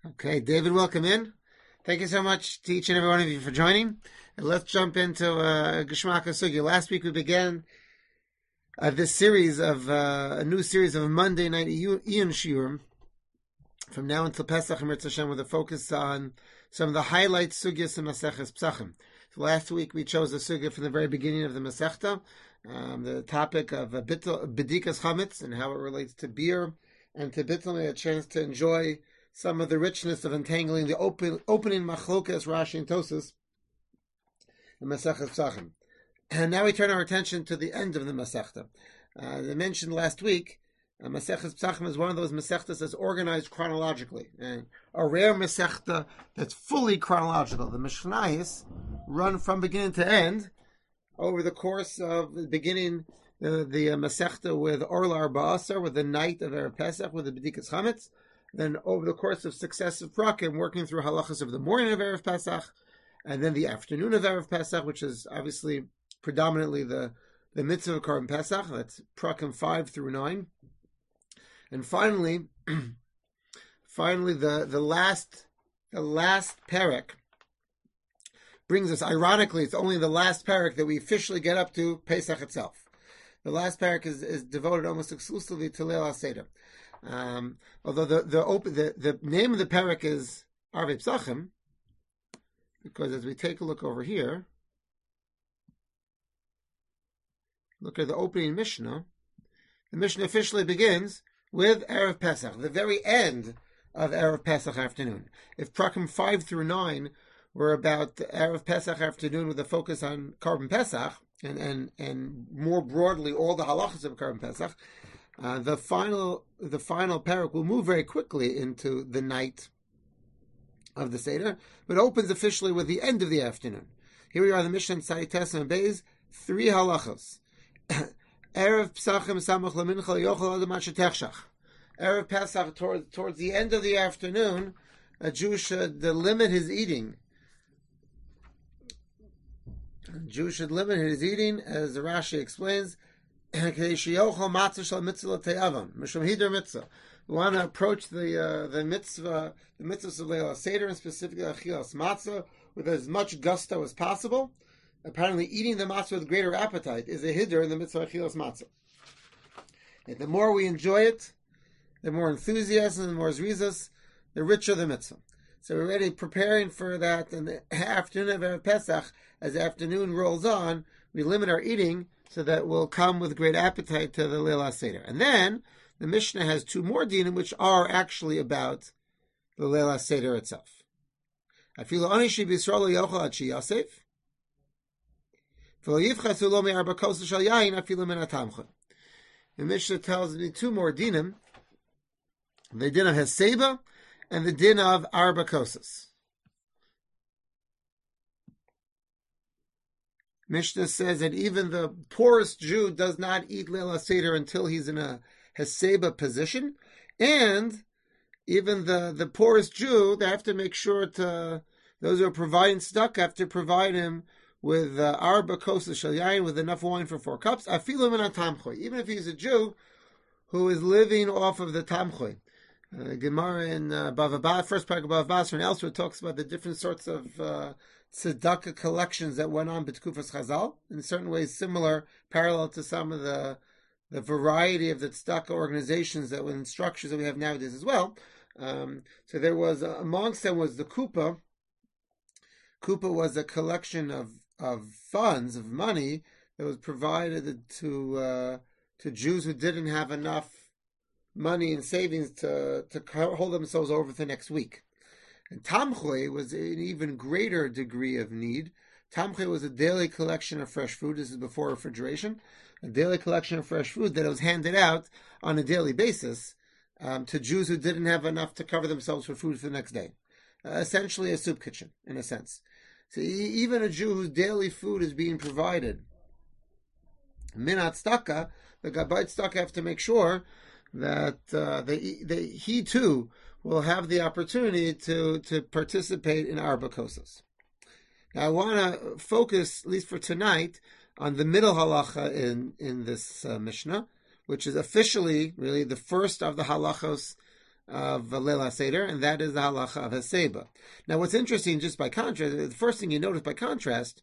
Okay, David, welcome in. Thank you so much to each and every one of you for joining. And let's jump into Geshmaka Sugya. Last week we began this series of a new series of Monday night Ian Shiurim from now until Pesach and Mirz Hashem, with a focus on some of the highlights Sugyas and Maseches Psachim. So last week we chose a Sugya from the very beginning of the Masechta, the topic of Bedikas Chametz and how it relates to beer, and to Bittul, a chance to enjoy some of the richness of entangling the opening machlokas, Rashi and Tosas in Maseches Psachim. And now we turn our attention to the end of the Masechta. As I mentioned last week, Maseches Psachim is one of those Masechtas that's organized chronologically, and a rare Masechta that's fully chronological. The Mishnayos run from beginning to end over the course of the beginning, the Masechta with Orla Arba'asar, with the night of Erev Pesach, with the Bedikas Chametz. Then over the course of successive prakim, working through halachas of the morning of Erev Pesach, and then the afternoon of Erev Pesach, which is obviously predominantly the mitzvah of Korban Pesach. That's prakim 5 through 9. And finally, the last parak brings us, ironically, it's only the last parak that we officially get up to Pesach itself. The last parak is devoted almost exclusively to Leil HaSeder. Although the name of the parak is Arvei Psachim, because as we take a look over here, look at the opening Mishnah. The Mishnah officially begins with Erev Pesach, the very end of Erev Pesach afternoon. If prakim 5 through 9 were about Erev Pesach afternoon with a focus on Korban Pesach, and more broadly all the halachas of Korban Pesach, the final parak will move very quickly into the night of the Seder, but opens officially with the end of the afternoon. Here we are, the Mishnah Tzadi Tesem and Beis, 3 halachos. Erev Pesachim Samach Lamincha Yochel Adam Techshach. Erev Pesach, towards the end of the afternoon, a Jew should limit his eating. A Jew should limit his eating, as the Rashi explains. We want to approach the mitzvah of Leil HaSeder, and specifically Achilas Matzah, with as much gusto as possible. Apparently, eating the matzah with greater appetite is a hiddur in the mitzvah of Achilas Matzah. And the more we enjoy it, the more enthusiasm, the more zrizas, the richer the mitzvah. So we're already preparing for that in the afternoon of Erev Pesach. As the afternoon rolls on, we limit our eating so that we'll come with great appetite to the Leil HaSeder. And then the Mishnah has 2 more dinim which are actually about the Leil HaSeder itself. Afilu anishi b'Yisrael lo yochel ad sheyasef, v'lo yivchasu lo me'arba kos shel yayin afilu min hatamcha. The Mishnah tells me 2 more dinim, the din of Heseba and the din of Arba Kosas. Mishnah says that even the poorest Jew does not eat Leil HaSeder until he's in a Heseba position, and even the poorest Jew, they have to make sure to, those who are providing tzedakah have to provide him with Arba Kosas Shel Yayin, with enough wine for 4 cups, afilu min hatamchoy, even if he's a Jew who is living off of the tamchoy. Gemara in first part of Bava Basra and elsewhere talks about the different sorts of tzedakah collections that went on B'tkufas Chazal, in certain ways similar, parallel to some of the variety of the tzedakah organizations that were in structures that we have nowadays as well. So there was, amongst them was the Kupa. Kupa was a collection of funds, of money, that was provided to Jews who didn't have enough money and savings to hold themselves over for the next week. And Tamchoy was an even greater degree of need. Tamchoy was a daily collection of fresh food. This is before refrigeration. A daily collection of fresh food that was handed out on a daily basis to Jews who didn't have enough to cover themselves for food for the next day. Essentially a soup kitchen, in a sense. So even a Jew whose daily food is being provided, minat tzedakah, the Gabbai tzedakah have to make sure that he too will have the opportunity to participate in Arba Kosas. Now I want to focus, at least for tonight, on the middle halacha in this Mishnah, which is officially really the first of the halachos of Leil HaSeder, and that is the halacha of Haseba. Now, what's interesting, just by contrast, the first thing you notice by contrast,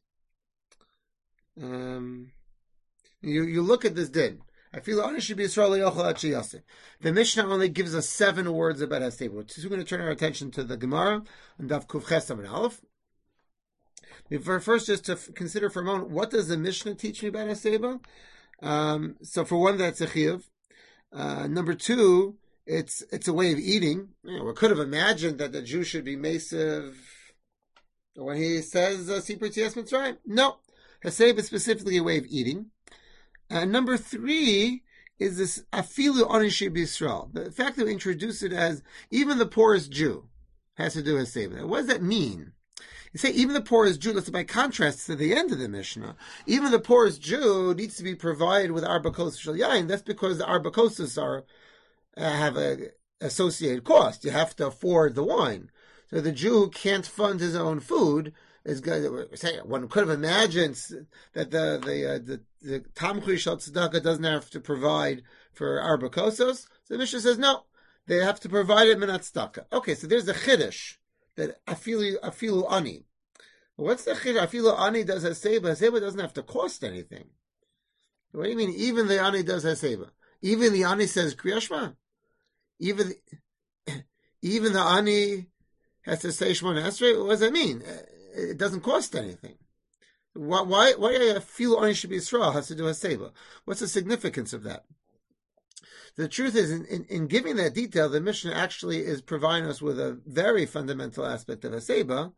you look at this din. I feel honest should be Yisrael. The Mishnah only gives us 7 words about Haseba. So we're going to turn our attention to the Gemara and Daf Kuf Ches Amud Aleph. First, just to consider for a moment, what does the Mishnah teach me about Haseba? So for one, that's a chiyuv. Number 2, it's a way of eating. We could have imagined that the Jew should be mesiv when he says Sipur Tzias Mitzrayim. No, Haseba is specifically a way of eating. Number 3 is this afilu onishi b'Yisrael. The fact that we introduce it as even the poorest Jew has to do with Haseba. What does that mean? You say even the poorest Jew, let's say by contrast to the end of the Mishnah, even the poorest Jew needs to be provided with arba kosas shel yain. That's because the arba kosas have a associated cost. You have to afford the wine. So the Jew who can't fund his own food is going to say, one could have imagined that the Tamchui Shel Tzedakah doesn't have to provide for arba kosas. So the Mishnah says no, they have to provide it minat tzedakah. Okay, so there's a chiddush that afilu ani. What's the chiddush? Afilu ani does haseba. Haseba doesn't have to cost anything. What do you mean? Even the ani does haseba. Even the ani says Kriya Shema. Even the ani has to say Shemona Esrei. What does that mean? It doesn't cost anything. Why afilu ani should be Yisrael has to do haseba? What's the significance of that? The truth is, in giving that detail, the Mishnah actually is providing us with a very fundamental aspect of Haseba.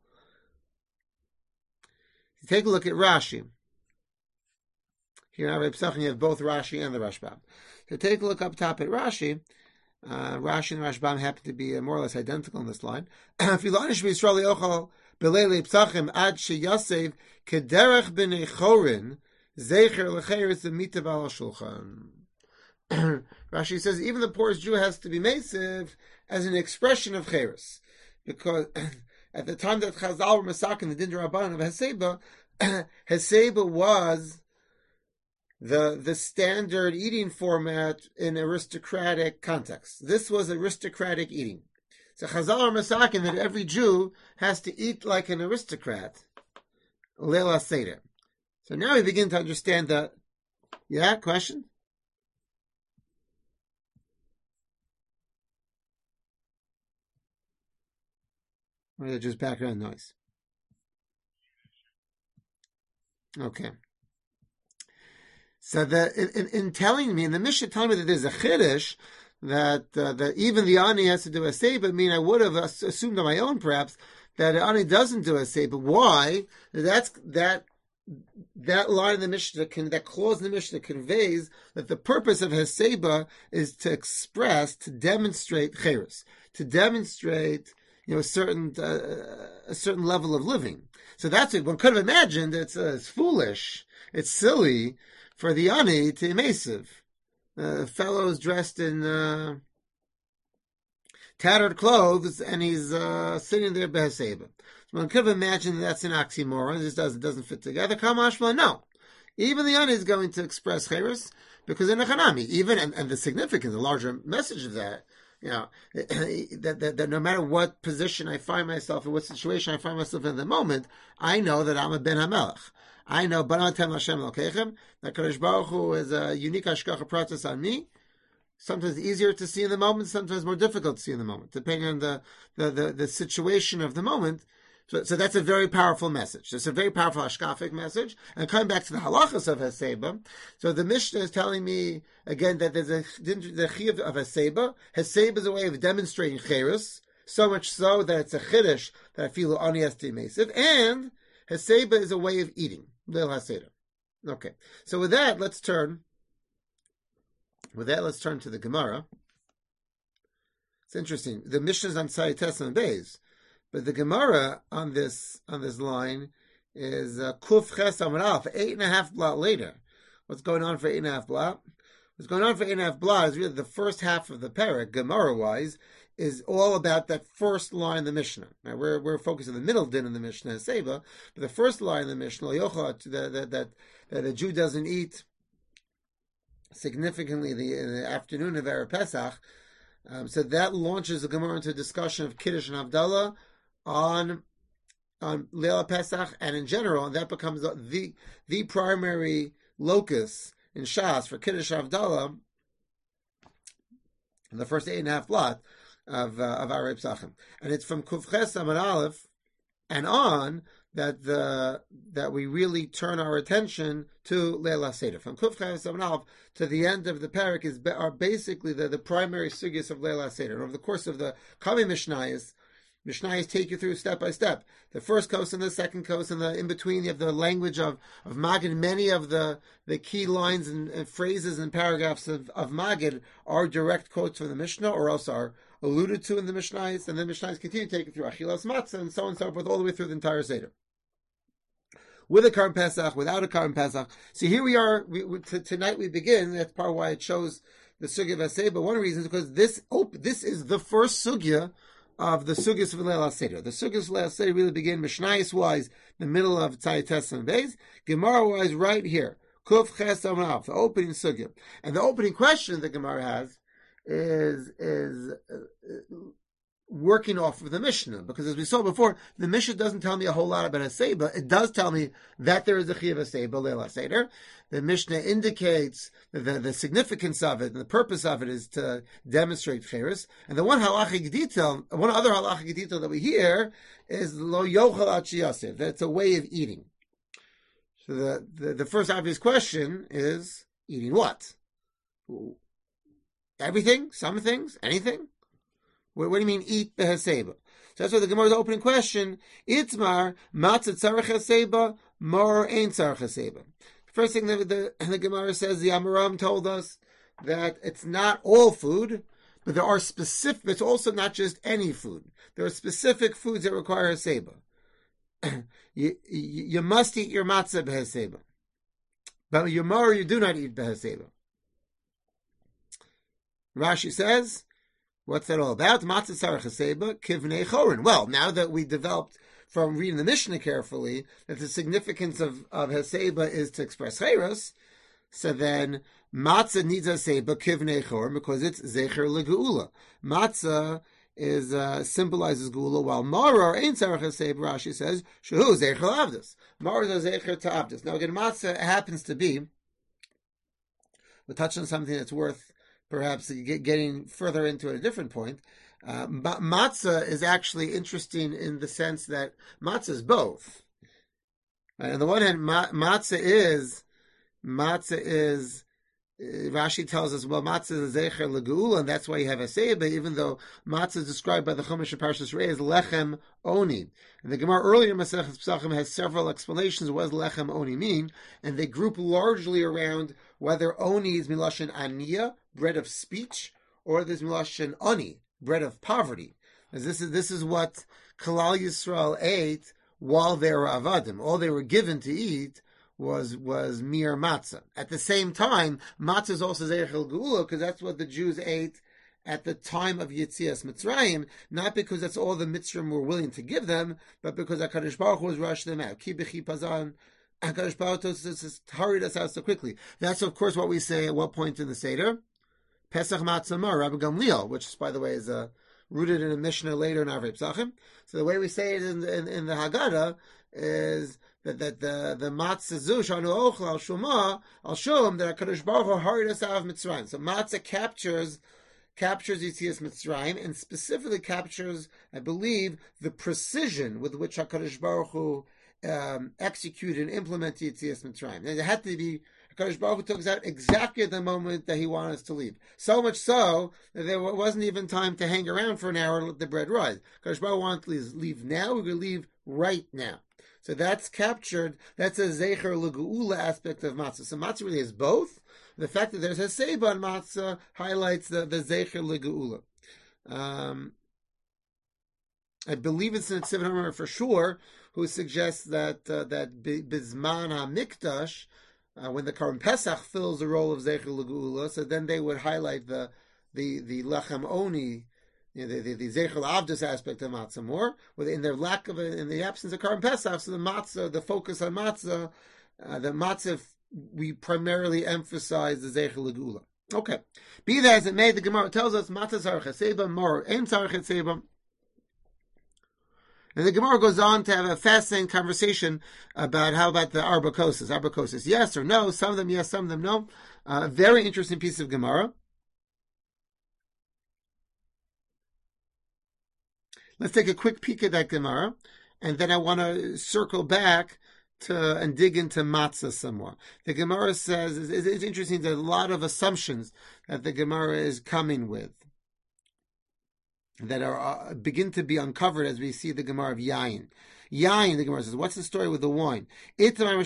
Take a look at Rashi. Here in Arei Pesachim, you have both Rashi and the Rashbam. So take a look up top at Rashi. Rashi and Rashbam happen to be more or less identical in this line. Filanish v'Yisrael yochal b'leilei Pesachim ad sheyasev kederech b'nei chorin zecher l'cheres v'mitav al shulchan. Rashi says even the poorest Jew has to be mesiv as an expression of cheres, because at the time that Chazal were masakin the Din Rabbanan of Haseba, Haseba was the standard eating format in aristocratic context. This was aristocratic eating. So Chazal are masakin that every Jew has to eat like an aristocrat. Leil HaSeder. So now we begin to understand the question. Or is it just background noise? Okay. So in telling me, in the Mishnah telling me that there's a chiddush that even the ani has to do a seba, I would have assumed on my own perhaps that the ani doesn't do a seba. Why? That line in the Mishnah, that clause in the Mishnah conveys that the purpose of Haseba is to express, to demonstrate cheres, to demonstrate a certain level of living. So that's it. One could have imagined it's foolish, it's silly for the ani to emasive. Fellow's dressed in tattered clothes and he's sitting there behaseba. So one could have imagined that's an oxymoron. This doesn't fit together. Kamashma, no. Even the ani is going to express cheres because in a chanami, even and the significance, the larger message of that. That no matter what position I find myself in, what situation I find myself in the moment, I know that I'm a Ben HaMelech. I know Banatem Hashem Lokechem, that Kadosh Baruch Hu is a unique hashgacha pratis on me. Sometimes easier to see in the moment, sometimes more difficult to see in the moment, depending on the situation of the moment. So that's a very powerful message. It's a very powerful hashkafic message. And coming back to the halachas of Haseba, so the Mishnah is telling me again that there's the chiyuv of Haseba. Haseba is a way of demonstrating cheres, so much so that it's a chiddush that I feel ani has to be mesiv, and Haseba is a way of eating. Leil HaSeder. Okay, so with that, let's turn to the Gemara. It's interesting. The Mishnah is on Sayites and Beis. But the Gemara on this line is Kuf Ches Amud Aleph, 8.5 blot later. What's going on for 8.5 blot? What's going on for 8.5 blot is really the first half of the parak, Gemara-wise, is all about that first line in the Mishnah. Now we're focused on the middle din in the Mishnah, Seba, but the first line in the Mishnah, that a Jew doesn't eat significantly in the afternoon of Erev Pesach. So that launches the Gemara into a discussion of Kiddush and Havdalah on Leila Pesach and in general, and that becomes the primary locus in Shas for Kiddush and Havdalah in the first 8.5 blot of Arei Pesachim. And it's from Kufches Amud Aleph and on that we really turn our attention to Leila Seder. From Kufches Amud Aleph to the end of the parak are basically the primary sugyas of Leila Seder. And over the course of the coming Mishnayos take you through step by step. The first coast and the second coast, and in between you have the language of Maggid. Many of the key lines and phrases and paragraphs of Maggid are direct quotes from the Mishnah, or else are alluded to in the Mishnayos, and then Mishnayos continue to take it through Achilas Matzah, and so on and so forth, all the way through the entire Seder. With a Karm Pesach, without a Karm Pesach. So here we are, tonight we begin, that's part of why it shows the Sugya of Aseh, but one reason is because this is the first Sugya of the Sugyas of Leila Seder. The Sugyas of Leila Seder really begin Mishnayos-wise, the middle of Tzayites and Beis, Gemara-wise right here, Kuf Ches Amud Aleph, the opening Sugya. And the opening question that Gemara has is working off of the Mishnah, because as we saw before, the Mishnah doesn't tell me a whole lot about Haseba. It does tell me that there is a Chiyuv Haseba, Leila Seder. The Mishnah indicates the significance of it, and the purpose of it is to demonstrate Cheres. And the one other halachic detail that we hear is Lo Yochel Achi Yasef, that it's a way of eating. So the first obvious question is, eating what? Everything? Some things? Anything? What do you mean, eat the Haseba? So that's why the Gemara's opening question, Itzmar, Matzah Tzarech Haseba, Mar Ein Tzarech Haseba. First thing the Gemara says, the Amoram told us that it's not all food, but there are specific, it's also not just any food. There are specific foods that require Haseba. You must eat your matzah behaseba. But your mar, you do not eat behaseba. Rashi says, what's that all about? Matzah tzarech haseba kivnei chorin. Well, now that we developed from reading the Mishnah carefully that the significance of haseba is to express chayros, so then matzah needs haseba kivnei chorin because it's zecher legeula. Matzah is symbolizes geula, while marar ain't tzarech haseba. Rashi says shehu zecher avdus. Marar is a zecher to avdus. Now again, matzah happens to be. We'll touch on something that's worth perhaps getting further into at a different point. Matzah is actually interesting in the sense that matzah is both. On the one hand, matzah is Rashi tells us, well, matzah is a zecher legeula, and that's why you have a seiba, even though matzah is described by the Chumash of Parshas Re'eh as lechem oni. And the Gemara earlier in Masechet Pesachim has several explanations of what does lechem oni mean, and they group largely around whether oni is milashon aniyah, bread of speech, or there's milashon ani, bread of poverty. As this is what Kalal Yisrael ate while they were avadim. All they were given to eat was mere matzah. At the same time, matzah is also zeichel geula because that's what the Jews ate at the time of Yetzias Mitzrayim, not because that's all the Mitzrayim were willing to give them, but because HaKadosh Baruch Hu was rushing them out. Ki b'chi pazan, HaKadosh Baruch Hu just hurried us out so quickly. That's of course what we say at what point in the Seder? Pesach Matzah Mar, Rabbi Gamliel, which by the way is rooted in a Mishnah later in Arei Pesachim. So the way we say it in the Haggadah is that the matzah zu shanu ochel al shuma al shum that HaKadosh Baruch Hu hurried us out of Mitzrayim. So matzah captures Yetzias Mitzrayim and specifically captures, I believe, the precision with which HaKadosh Baruch Hu executed and implemented Yetzias Mitzrayim. And it had to be HaKadosh Baruch Hu took us out exactly at the moment that He wanted us to leave. So much so that there wasn't even time to hang around for an hour and let the bread rise. HaKadosh Baruch Hu wanted to leave now. We're going to leave right now. So that's captured. That's a zecher legeula aspect of matzah. So matzah really is both. The fact that there's a seiba on matzah highlights the zecher legeula. I believe it's in Tzivon HaMaor for sure, who suggests that bizman hamikdash, when the Karm Pesach fills the role of zecher legeula, so then they would highlight the lechem oni, the Zeichel Avdus aspect of matzah more, in the absence of Karm Pesach, so the matzah, the focus on matzah, we primarily emphasize the Zeichel Geula. Okay. Be that as it may, the Gemara tells us, Matzah Tzarech Haseba, Mor Ein Tzarech Haseba. And the Gemara goes on to have a fascinating conversation about how about the Arba Kosas. Arba Kosas, yes or no? Some of them yes, some of them no. Very interesting piece of Gemara. Let's take a quick peek at that Gemara, and then I want to circle back and dig into matzah some more. The Gemara says, it's interesting, there's a lot of assumptions that the Gemara is coming with that are begin to be uncovered as we see the Gemara of Yain. Yain, the Gemara says, what's the story with the wine? The Gemara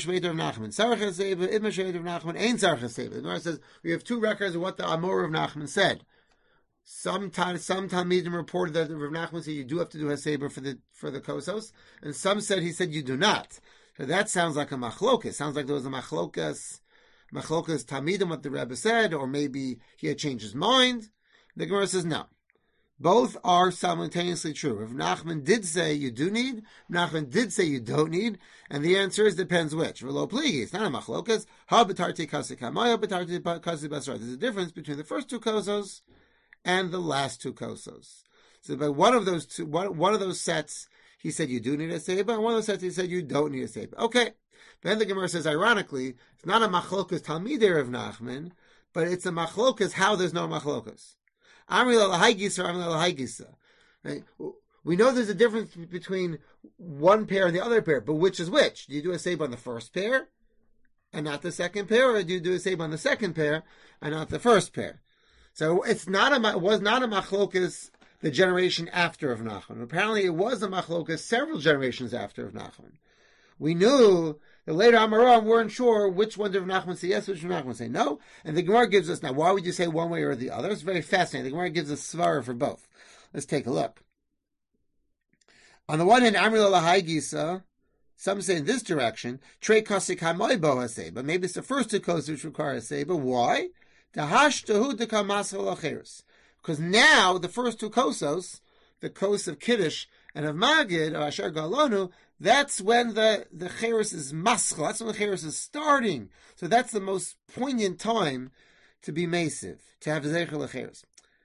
says, we have two records of what the Amor of Nachman said. Some Talmidim reported that Rav Nachman said you do have to do Haseber for the Kosos, and some said he said you do not. So that sounds like a machlokas. Sounds like there was a machlokas Talmidim, what the Rebbe said, or maybe he had changed his mind. The Gemara says no. Both are simultaneously true. Rav Nachman did say you do need, Rav Nachman did say you don't need, and the answer is depends which. V'lo pligi, it's not a machlokas. Ha b'tarti kasik hamaya b'tarti kasik basra. There's a difference between the first two kosos and the last two kosos. So by one of those sets, he said you do need a seba, and one of those sets he said you don't need a seba. Okay. Then the Gemara says, ironically, it's not a machlokas talmidei of Nachman, but it's a machlokas how there's no machlokas. Amri l'haigisa or amri l'haigisa. Right? We know there's a difference between one pair and the other pair, but which is which? Do you do a seba on the first pair and not the second pair, or do you do a seba on the second pair and not the first pair? So it was not a machlokas the generation after of Nachman. Apparently it was a machlokas several generations after of Nachman. We knew the later Amoraim weren't sure which one did Rav Nachman say yes, which did Rav Nachman say no. And the Gemara gives us, now why would you say one way or the other? It's very fascinating. The Gemara gives us svara for both. Let's take a look. On the one hand, Amri l'hai gisa, some say in this direction, Trei kasik hamoy bo hasei, but maybe it's the first two kosos which require hasei, but why? Because now the first two kosos, the kos of Kiddush and of Magid, or Asher Galonu, that's when the cheres is maschal. That's when the cheres is starting. So that's the most poignant time to be masiv, to have zeicher lecheres.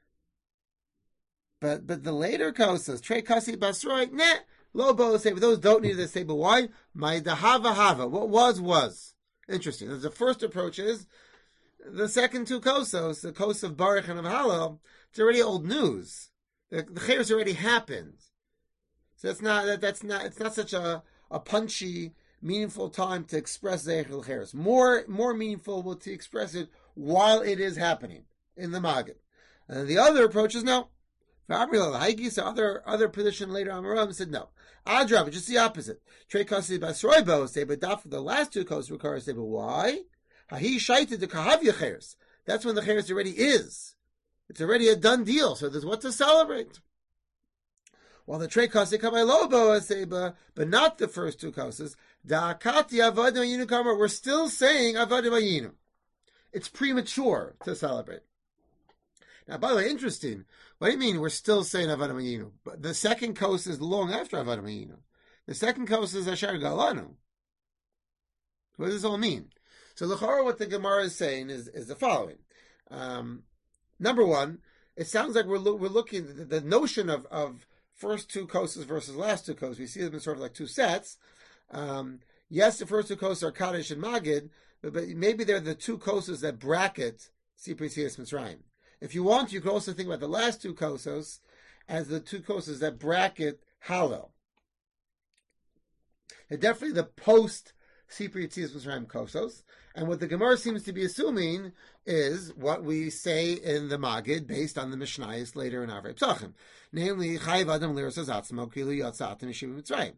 But the later kosos, Trei kasi basroi, lo bo say, those don't need to say, but why? My dahava hava. What was. Interesting. The first approach is the second two kosos, the kos of Baruch and of Hallel, it's already old news. The cheres already happened. So it's not such a punchy, meaningful time to express Zeicher L'Cheres. More meaningful to express it while it is happening in the Maggid. And the other approach is no. Other position later Amoraim said no. Adrab, just the opposite. Trei kasi basroi bo say, but for the last two kos require say, but why? Hahi shaited the kahavya cheres. That's when the cheres already is. It's already a done deal. So there's what to celebrate. While the Trei kasi kamay lobo seba, but not the first two koses. Da'akati avodim ayinu kamar. We're still saying avodim ayinu. It's premature to celebrate. Now, by the way, interesting. What do you mean we're still saying avodim ayinu? But the second kos is long after avodim ayinu. The second kos is asher galanu. What does this all mean? So, l'chara, what the Gemara is saying is the following. Number one, it sounds like we're looking at the notion of first two koses versus last two koses. We see them in sort of like two sets. Yes, the first two koses are Kaddish and Magid, but maybe they're the two koses that bracket Sipri Tzias Mitzrayim. If you want, you could also think about the last two kosos as the two koses that bracket Hallel. They're definitely the post Sipri Tzias Mitzrayim kosos. And what the Gemara seems to be assuming is what we say in the Magid, based on the Mishnayos later in Avrei Psachim. Namely, Chayiv Adam Liras Azatzmo Kilu Yatzatim Yeshiva Mitzrayim.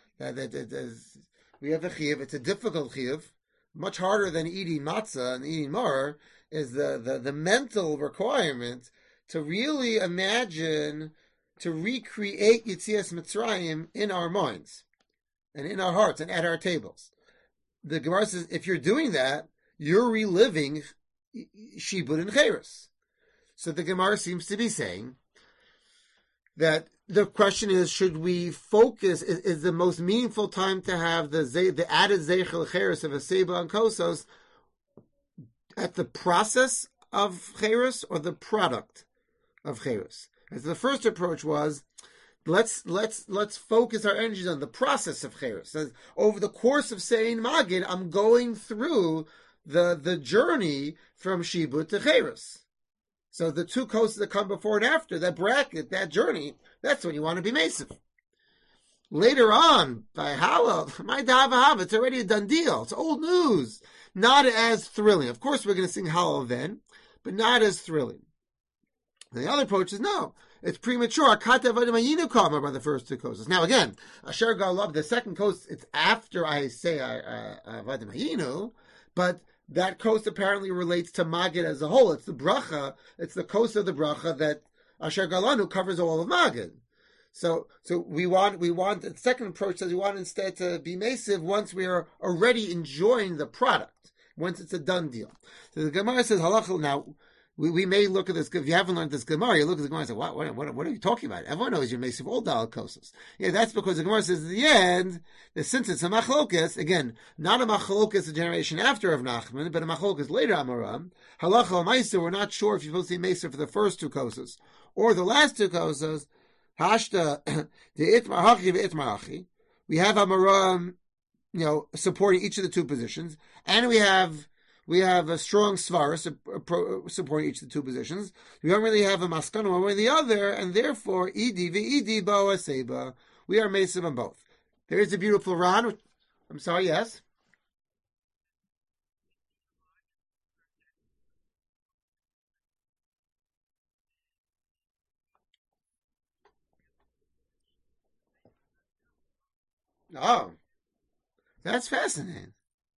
We have a chiyuv. It's a difficult chiyuv, much harder than eating matzah and eating mar. Is the mental requirement to really imagine, to recreate Yetzias Mitzrayim in our minds and in our hearts and at our tables. The Gemara says, if you're doing that, you're reliving Shibud and Cheres. So the Gemara seems to be saying that the question is, should we focus, is the most meaningful time to have the added Zeichel Cheres of a Seba and Kosos at the process of Cheres or the product of Cheres. And so the first approach was, let's focus our energies on the process of Cheres. So over the course of saying Magid, I'm going through the journey from Shibud to Cheres. So the two coasts that come before and after, that bracket, that journey, that's when you want to be Mesiv. Later on, by Hallel, my Dava, it's already a done deal. It's old news. Not as thrilling. Of course, we're going to sing Hallel then, but not as thrilling. And the other approach is no. It's premature. Akata Vadamayinu Kama by the first two coasts. Now again, Asher Galab, the second coast, it's after I say Vadamayinu, but that coast apparently relates to Magid as a whole. It's the bracha, it's the coast of the bracha that Asher Galanu covers all of Magid. So we want, the second approach says we want instead to be Mesiv once we are already enjoying the product, once it's a done deal. So the Gemara says, Halachal, now, we may look at this, if you haven't learned this Gemara, you look at the Gemara and say, what are you talking about? Everyone knows you're Mesiv all Dal Kosas. Yeah, that's because the Gemara says at the end, that since it's a Machlokas, again, not a Machlokas a generation after of Nachman, but a Machlokas later Amoram, Halachal Maisa, we're not sure if you're supposed to be Mesiv for the first two Kosas, or the last two Kosas. Hashta the Itmar Hachi v'Itmar Hachi. We have Amoram, supporting each of the two positions, and we have a strong Svara supporting each of the two positions. We don't really have a Maskana one way or the other, and therefore, Idi v'Idi Boa Seba. We are Mesiv on both. There is a beautiful Ran. I'm sorry, yes? Oh, that's fascinating.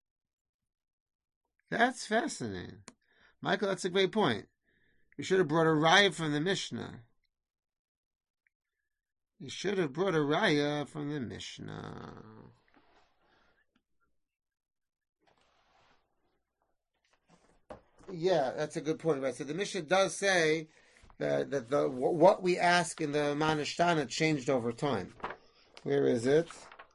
That's fascinating. Michael, that's a great point. You should have brought a raya from the Mishnah. You should have brought a raya from the Mishnah. Yeah, that's a good point. Right. So the Mishnah does say that what we ask in the Manashtana changed over time. Where is it?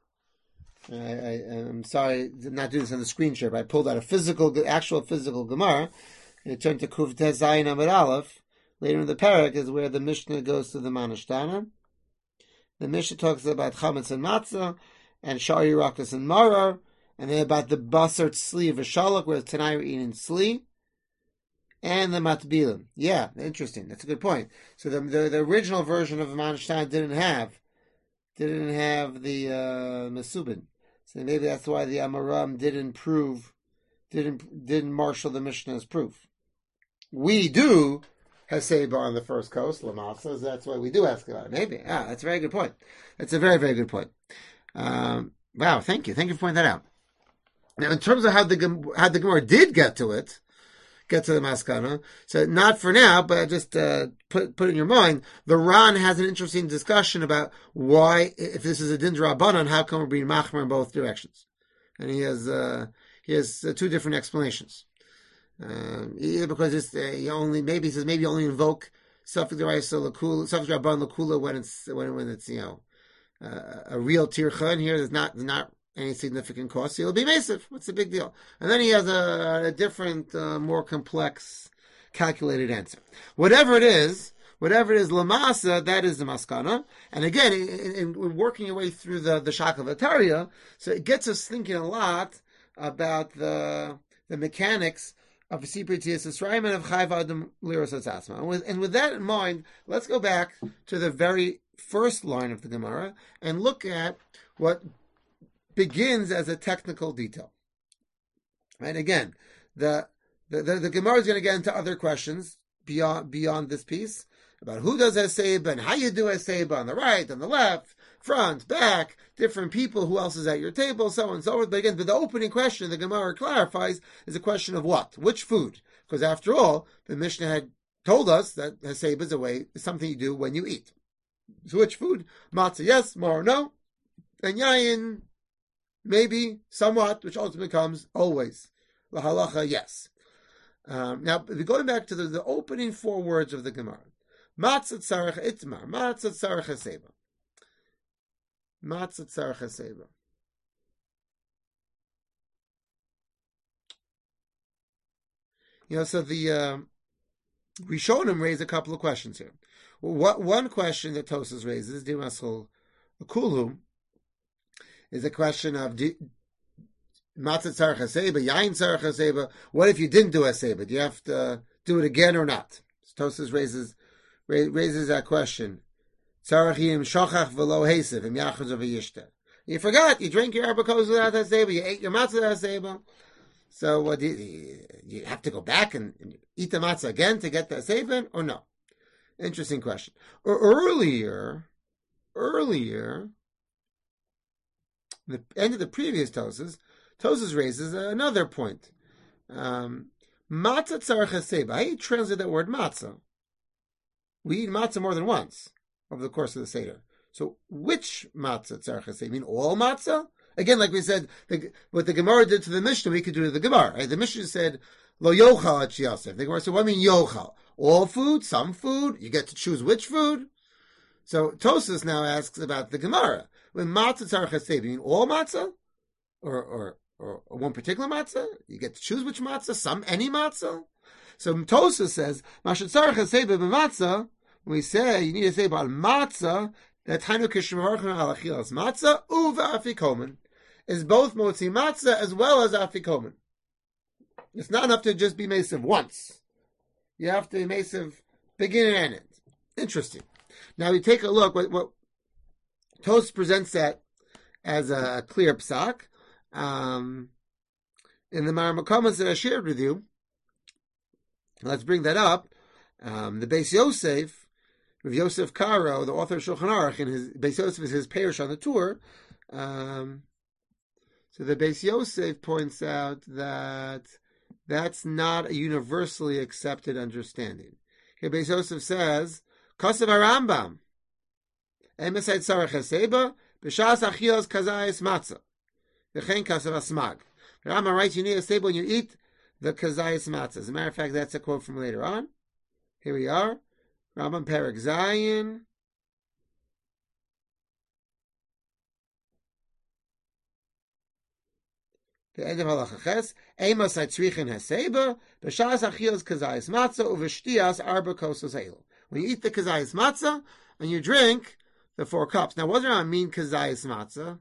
I'm sorry, did not do this on the screen share, but I pulled out actual physical Gemara, and it turned to Kuf Tes Zayin Amud Aleph. Later in the parak is where the Mishnah goes to the Manashtana. The Mishnah talks about Chametz and Matzah, and Shari Rakas and Marar, and then about the Basar Tzli of Shalach, where tonight we're eating Tzli, and the Matbilim. Yeah, interesting. That's a good point. So the original version of the Manashtana didn't have the Mesubin. So maybe that's why the Amoram didn't marshal the Mishnah as proof. We do Haseba on the first coast, Lamatzah, that's why we do ask about it. Maybe. That's a very good point. That's a very, very good point. Wow, thank you. Thank you for pointing that out. Now, in terms of how the Gemara did get to the Maskana, so not for now, but just put in your mind, the Ran has an interesting discussion about why, if this is a Din Rabbanan, how come we're being machmer in both directions? And he has two different explanations. Either because it's he says maybe only invoke Safek Deraisa Rabban Lakula when it's a real tircha, and here there's not any significant cost. So he'll be Mesiv. What's the big deal? And then he has a different, more complex, calculated answer. Whatever it is, Lamasa, that is the Maskana. And again, in working your way through the Shakavatariya, so it gets us thinking a lot about the mechanics of Sipri Tzias Yisrael and of Chayv Adam Liros Asma. And with that in mind, let's go back to the very first line of the Gemara and look at what begins as a technical detail. And again, the Gemara is going to get into other questions beyond this piece about who does Haseba and how you do Haseba on the right, on the left, front, back, different people, who else is at your table, so on and so forth. But again, the opening question the Gemara clarifies is a question of what? Which food? Because after all, the Mishnah had told us that Haseba is something you do when you eat. So which food? Matzah, yes, mar, no. And yayin, maybe, somewhat, which ultimately becomes always. La halacha, yes. Now, going back to the opening four words of the Gemara. Matzah tzarech itmar, matzah tzarech haseba. Matzah tzarech haseba. So the Rishonim raise a couple of questions here. What one question that Tosas raises, Dimaschul Kulhu, is a question of matzah tzarech haseba, yain tzarech haseba. What if you didn't do haseba? Do you have to do it again or not? So Tosas raises that question. Tzarech yim shochach v'lo hesev im yachaz of yishta. You forgot. You drank your arba kos without haseba. You ate your matzah without haseba. So what you have to go back and eat the matzah again to get the haseba, or no? Interesting question. Or earlier, the end of the previous Tosas raises another point. Matzah tzarech haseba. How do you translate that word matzah? We eat matzah more than once over the course of the Seder. So which matzah tzarech haseba? You mean all matzah? Again, like we said, what the Gemara did to the Mishnah, we could do to the Gemara. Right? The Mishnah said, lo yochal at shiyasef. The Gemara said, what do you mean yochal? All food? Some food? You get to choose which food? So Tosas now asks about the Gemara. When matzah tzarech haseba, you mean all matzah? Or one particular matzah? You get to choose which matzah? Any matzah? So Tosas says, mashat tzarech haseba b'matzah, when we say you need to say about matzah, that Hainu Kishmarchan al Achilas matzah uva afikomen is both motzi matzah as well as afikomen. It's not enough to just be mesiv once. You have to be mesiv beginning and end. Interesting. Now we take a look. What Tos presents that as a clear psak. In the Maramakomas that I shared with you, let's bring that up. The Beis Yosef, Rav Yosef Karo, the author of Shulchan Aruch, and his Beis Yosef is his parish on the tour. So the Beis Yosef points out that that's not a universally accepted understanding. Here Beis Yosef says, Kosev HaRambam, Emesai Tzarech HaSeba, B'shas Achilas Kazayis Matzah, V'chein Kosev HaSmag. The Rambam writes, you need a seba when you eat the Kazayis Matzah. As a matter of fact, that's a quote from later on. Here we are. Rambam Perek Zayin. The end of Halacha Ches. Amos Aitzrichin Haseba. B'shas Achilas Kazayis Matzah. Uv'shtias Arba Kosos Eil. When you eat the Kazayis Matzah, and you drink the 4 cups. Now, what does Rambam mean Kazayis Matzah?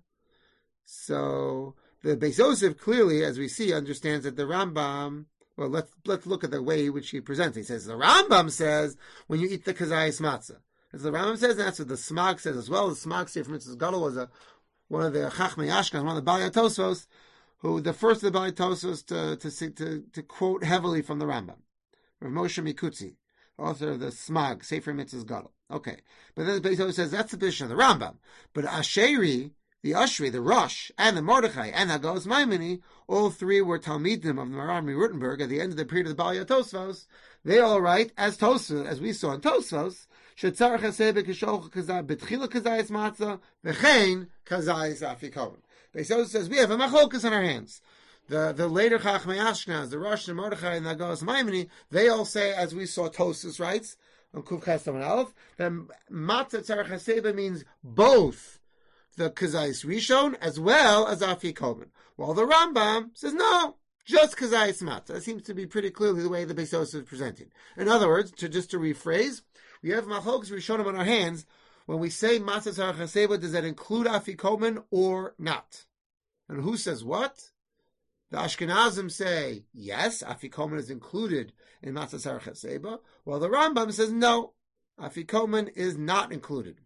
So the Beis Yosef clearly, as we see, understands that the Rambam. Well, let's look at the way in which he presents it. He says the Rambam says when you eat the Kazayis Matzah. As the Rambam says, and that's what the Smag says as well. The Smag Sefer Mitzvahs Gadol was one of the Chachmei Ashkenaz, one of the Balei Tosfos, who the first of the Balei Tosfos to quote heavily from the Rambam. Rav Moshe Mikutzi, author of the Smag Sefer Mitzvahs Gadol. Okay, but then the Beis Yosef says that's the position of the Rambam. But Asheri, the Ashri, the Rosh, and the Mordechai, and Hagos Maimoni, all three were Talmidim of the Maharam Rutenberg at the end of the period of the Balei Tosfos. They all write, as Tosfos, as we saw in Tosfos, Shetzarech Hasebe Kishoch Kazay Betchila Kazayis Matzah V'chein Kazayis Afikomen. Beis Yosef says we have a machlokas in our hands. The later Chachmei Ashkenaz, the Rosh and Mordechai and the Hagos Maimoni, they all say, as we saw Tosfos writes on Kuf Ches and Aleph, that Matzah Tzarech Hasebe means both the Kazayis Rishon as well as Afikomen. While the Rambam says no, just Kazayis Matzah. That seems to be pretty clearly the way the Beis Yosef is presenting. In other words, to rephrase, we have Machlokes Rishonim on our hands. When we say Matzah Tzarech Haseba, does that include Afikomen or not? And who says what? The Ashkenazim say yes, Afikomen is included in Matzah Tzarech Haseba, while the Rambam says no, Afikomen is not included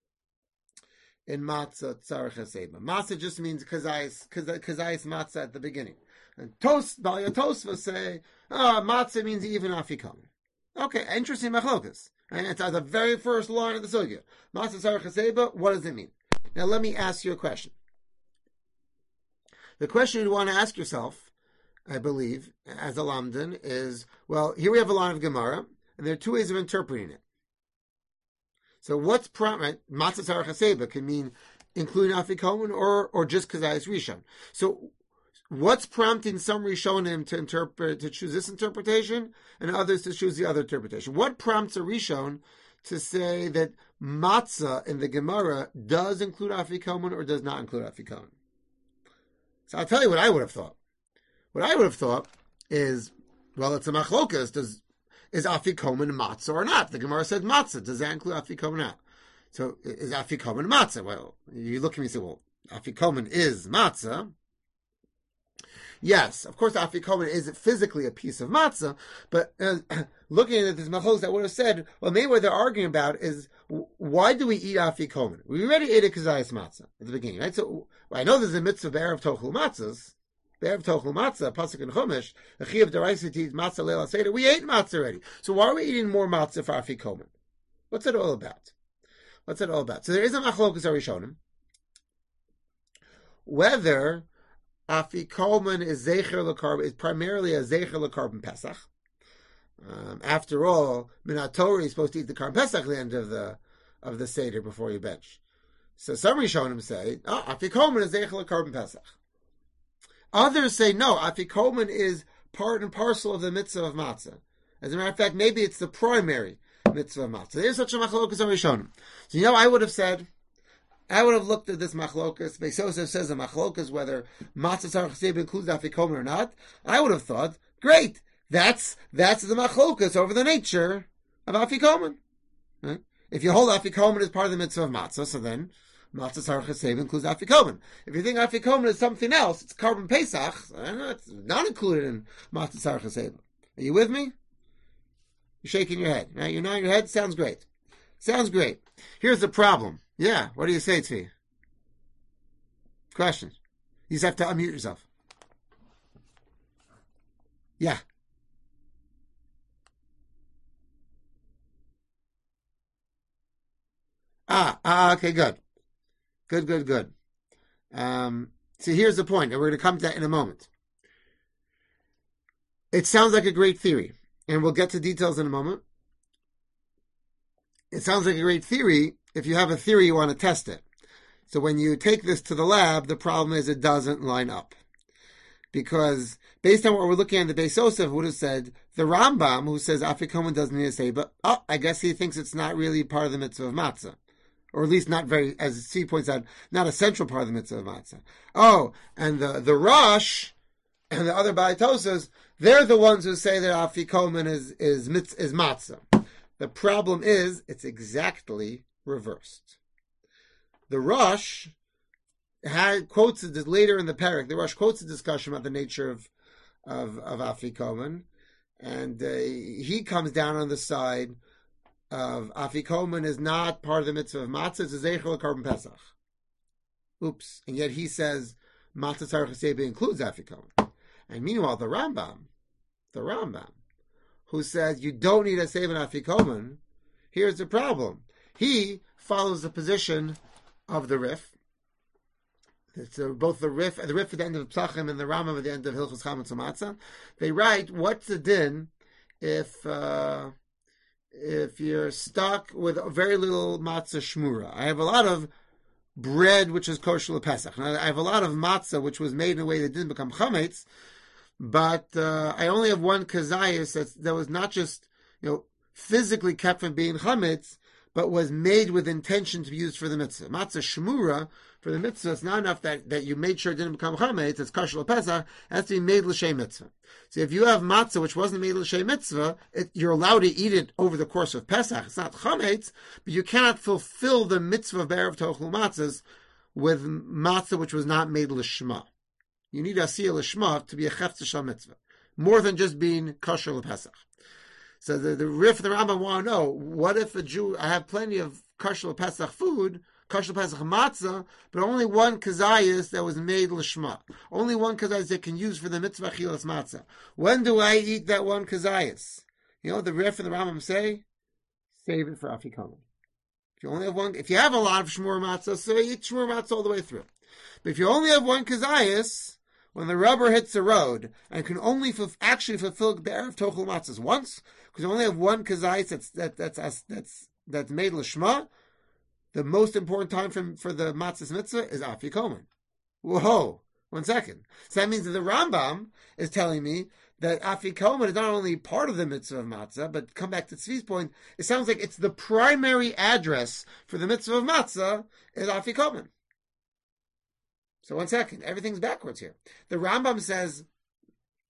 in Matzah Tzarech Haseba. Matzah just means Kazayis Matzah at the beginning. And Balei Tosfos say, Matzah means even Afikomen. Okay, interesting machlokas. And it's at the very first line of the sugya. Matzah Tzarech Haseba, what does it mean? Now let me ask you a question. The question you want to ask yourself, I believe, as a Lamdan, is, well, here we have a line of Gemara, and there are 2 ways of interpreting it. So what's Matzah Tzarech Haseba can mean including Afikomen or just Kazayis Rishon. So what's prompting some Rishonim to choose this interpretation and others to choose the other interpretation? What prompts a Rishon to say that Matzah in the Gemara does include Afikomen or does not include Afikomen? So I'll tell you what I would have thought. What I would have thought is, well, it's a machlokas. is afikomen matzah or not? The Gemara said matzah. Does that include afikomen or not? So is afikomen matzah? Well, you look at me and say, well, afikomen is matzah. Yes, of course, afikomen is physically a piece of matzah, but looking at this machlokes, I would have said, well, maybe what they're arguing about is why do we eat afikomen? We already ate a kazayas matzah at the beginning, right? So I know there's a mitzvah of erev tochel matzahs, erev tochel matzah, pasuk in Chumash, the chi of deraisa to eat matzah leil seder. We ate matzah already, so why are we eating more matzah for afikomen? What's it all about? What's it all about? So there is a machlokes arishonim whether afikomen is zecher l'karban, is primarily a zecher l'karban Pesach. After all, Minat Torah is supposed to eat the karban Pesach at the end of the seder before you bench. So some Rishonim say, afikomen is zecher l'karban Pesach. Others say no, afikomen is part and parcel of the mitzvah of matzah. As a matter of fact, maybe it's the primary mitzvah of matzah. There's such a machlokas on Rishonim. So I would have looked at this machlokas. Beis Yosef says a machlokas whether matzah tzarich chaseba includes afikomen or not. I would have thought, great, that's the machlokas over the nature of afikomen. Right? If you hold afikomen as part of the mitzvah of matzah, so then matzah tzarich chaseba includes afikomen. If you think afikomen is something else, it's karban Pesach. It's not included in matzah tzarich chaseba. Are you with me? You're shaking your head. Right? You're nodding your head. Sounds great. Sounds great. Here's the problem. Yeah, what do you say, Tzvi? Questions? You just have to unmute yourself. Yeah. Okay, good. Good. So here's the point, and we're going to come to that in a moment. It sounds like a great theory, and we'll get to details in a moment. It sounds like a great theory. If you have a theory, you want to test it. So when you take this to the lab, the problem is it doesn't line up. Because based on what we're looking at, the Beis Yosef would have said, the Rambam, who says afikomen doesn't need to say, but I guess he thinks it's not really part of the mitzvah of matzah. Or at least not very, as Steve points out, not a central part of the mitzvah of matzah. Oh, and the Rosh and the other Baitosas, they're the ones who say that afikomen is matzah. The problem is, it's exactly reversed. The Rosh quotes it later in the parak. The Rosh quotes a discussion about the nature of afikomen, and he comes down on the side of afikomen is not part of the mitzvah of matzah. It's a zeicher l'karban Pesach. Oops! And yet he says matzah tzarich chaseba includes afikomen. And meanwhile, the Rambam, who says you don't need a seven afikomen, here's the problem. He follows the position of the Rif. So both the Rif at the end of Psachim and the Rambam at the end of Hilchos Chametz Matzah, they write, what's the din if you're stuck with very little matzah shmura? I have a lot of bread which is kosher l'Pesach. Now, I have a lot of matzah which was made in a way that didn't become chametz, but I only have one kazayas that was not just physically kept from being chametz, but was made with intention to be used for the mitzvah. Matzah shmura for the mitzvah, it's not enough that you made sure it didn't become chametz, it's kosher l'Pesach, it has to be made l'shem mitzvah. So if you have matzah which wasn't made l'shem mitzvah, you're allowed to eat it over the course of Pesach. It's not chametz, but you cannot fulfill the mitzvah of Be'erev Tochlu matzahs with matzah which was not made l'shma. You need asiyah l'shma to be a chefetz shel mitzvah, more than just being kosher l'Pesach. So the Rif and the Rambam want to know, what if a Jew, I have plenty of kosher Pesach food, kosher Pesach matzah, but only one kazayas that was made l'shma. Only one kazayas that can use for the mitzvah chilas matzah. When do I eat that one kazayas? The Rif and the Rambam say, save it for afikomen. If you only have one, if you have a lot of shmur matzah, so eat shmur matzah all the way through. But if you only have one kazayas, when the rubber hits the road and can only actually fulfill Be'erev Tochel matzahs once, because you only have one kazayis that's made l'shma, the most important time for the matzahs mitzvah is afikomen. Whoa, 1 second. So that means that the Rambam is telling me that afikomen is not only part of the mitzvah of matzah, but come back to Tzvi's point, it sounds like it's the primary address for the mitzvah of matzah is afikomen. So 1 second, everything's backwards here. The Rambam says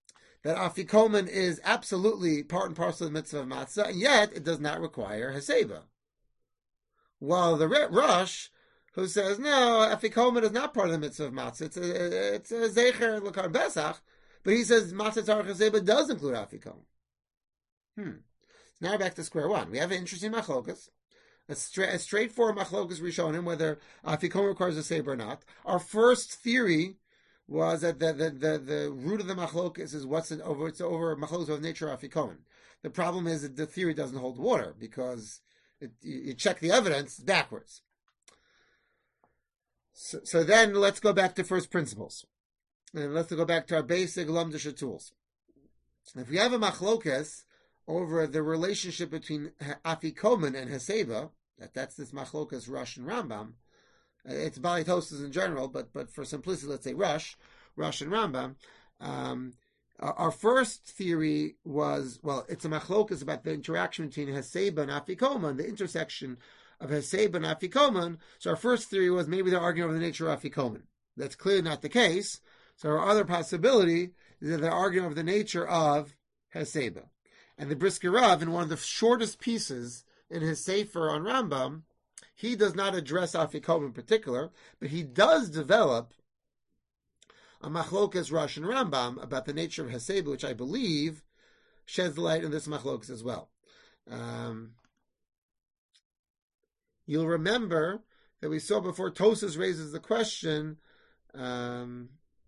that afikomen is absolutely part and parcel of the mitzvah of matzah, and yet it does not require heseba. While the Rosh, who says, no, afikomen is not part of the mitzvah of matzah, it's a zecher l'kar besach, but he says matzah tzarich heseba does include afikomen. So now back to square one. We have an interesting machlokas, a straightforward machlokas rishonim, whether afikomen requires a heseba or not. Our first theory was that the root of the machlokas is it's over machlokas of nature of afikomen. The problem is that the theory doesn't hold water because you check the evidence backwards. So then let's go back to first principles. And let's go back to our basic lamdisha tools. If we have a machlokas over the relationship between afikomen and heseba, that's this machlokas Rosh and Rambam. It's Bali Tosas in general, but for simplicity, let's say Rosh and Rambam. Our first theory was, it's a machlokas about the interaction between heseba and afikomen, the intersection of heseba and afikomen. So our first theory was maybe they're arguing over the nature of afikomen. That's clearly not the case. So our other possibility is that they're arguing over the nature of heseba. And the Brisker Rav, in one of the shortest pieces in his Sefer on Rambam, he does not address afikomen in particular, but he does develop a machlokas Rosh and Rambam about the nature of heseba, which I believe sheds light on this machlokas as well. You'll remember that we saw before Tosas raises the question. Tosas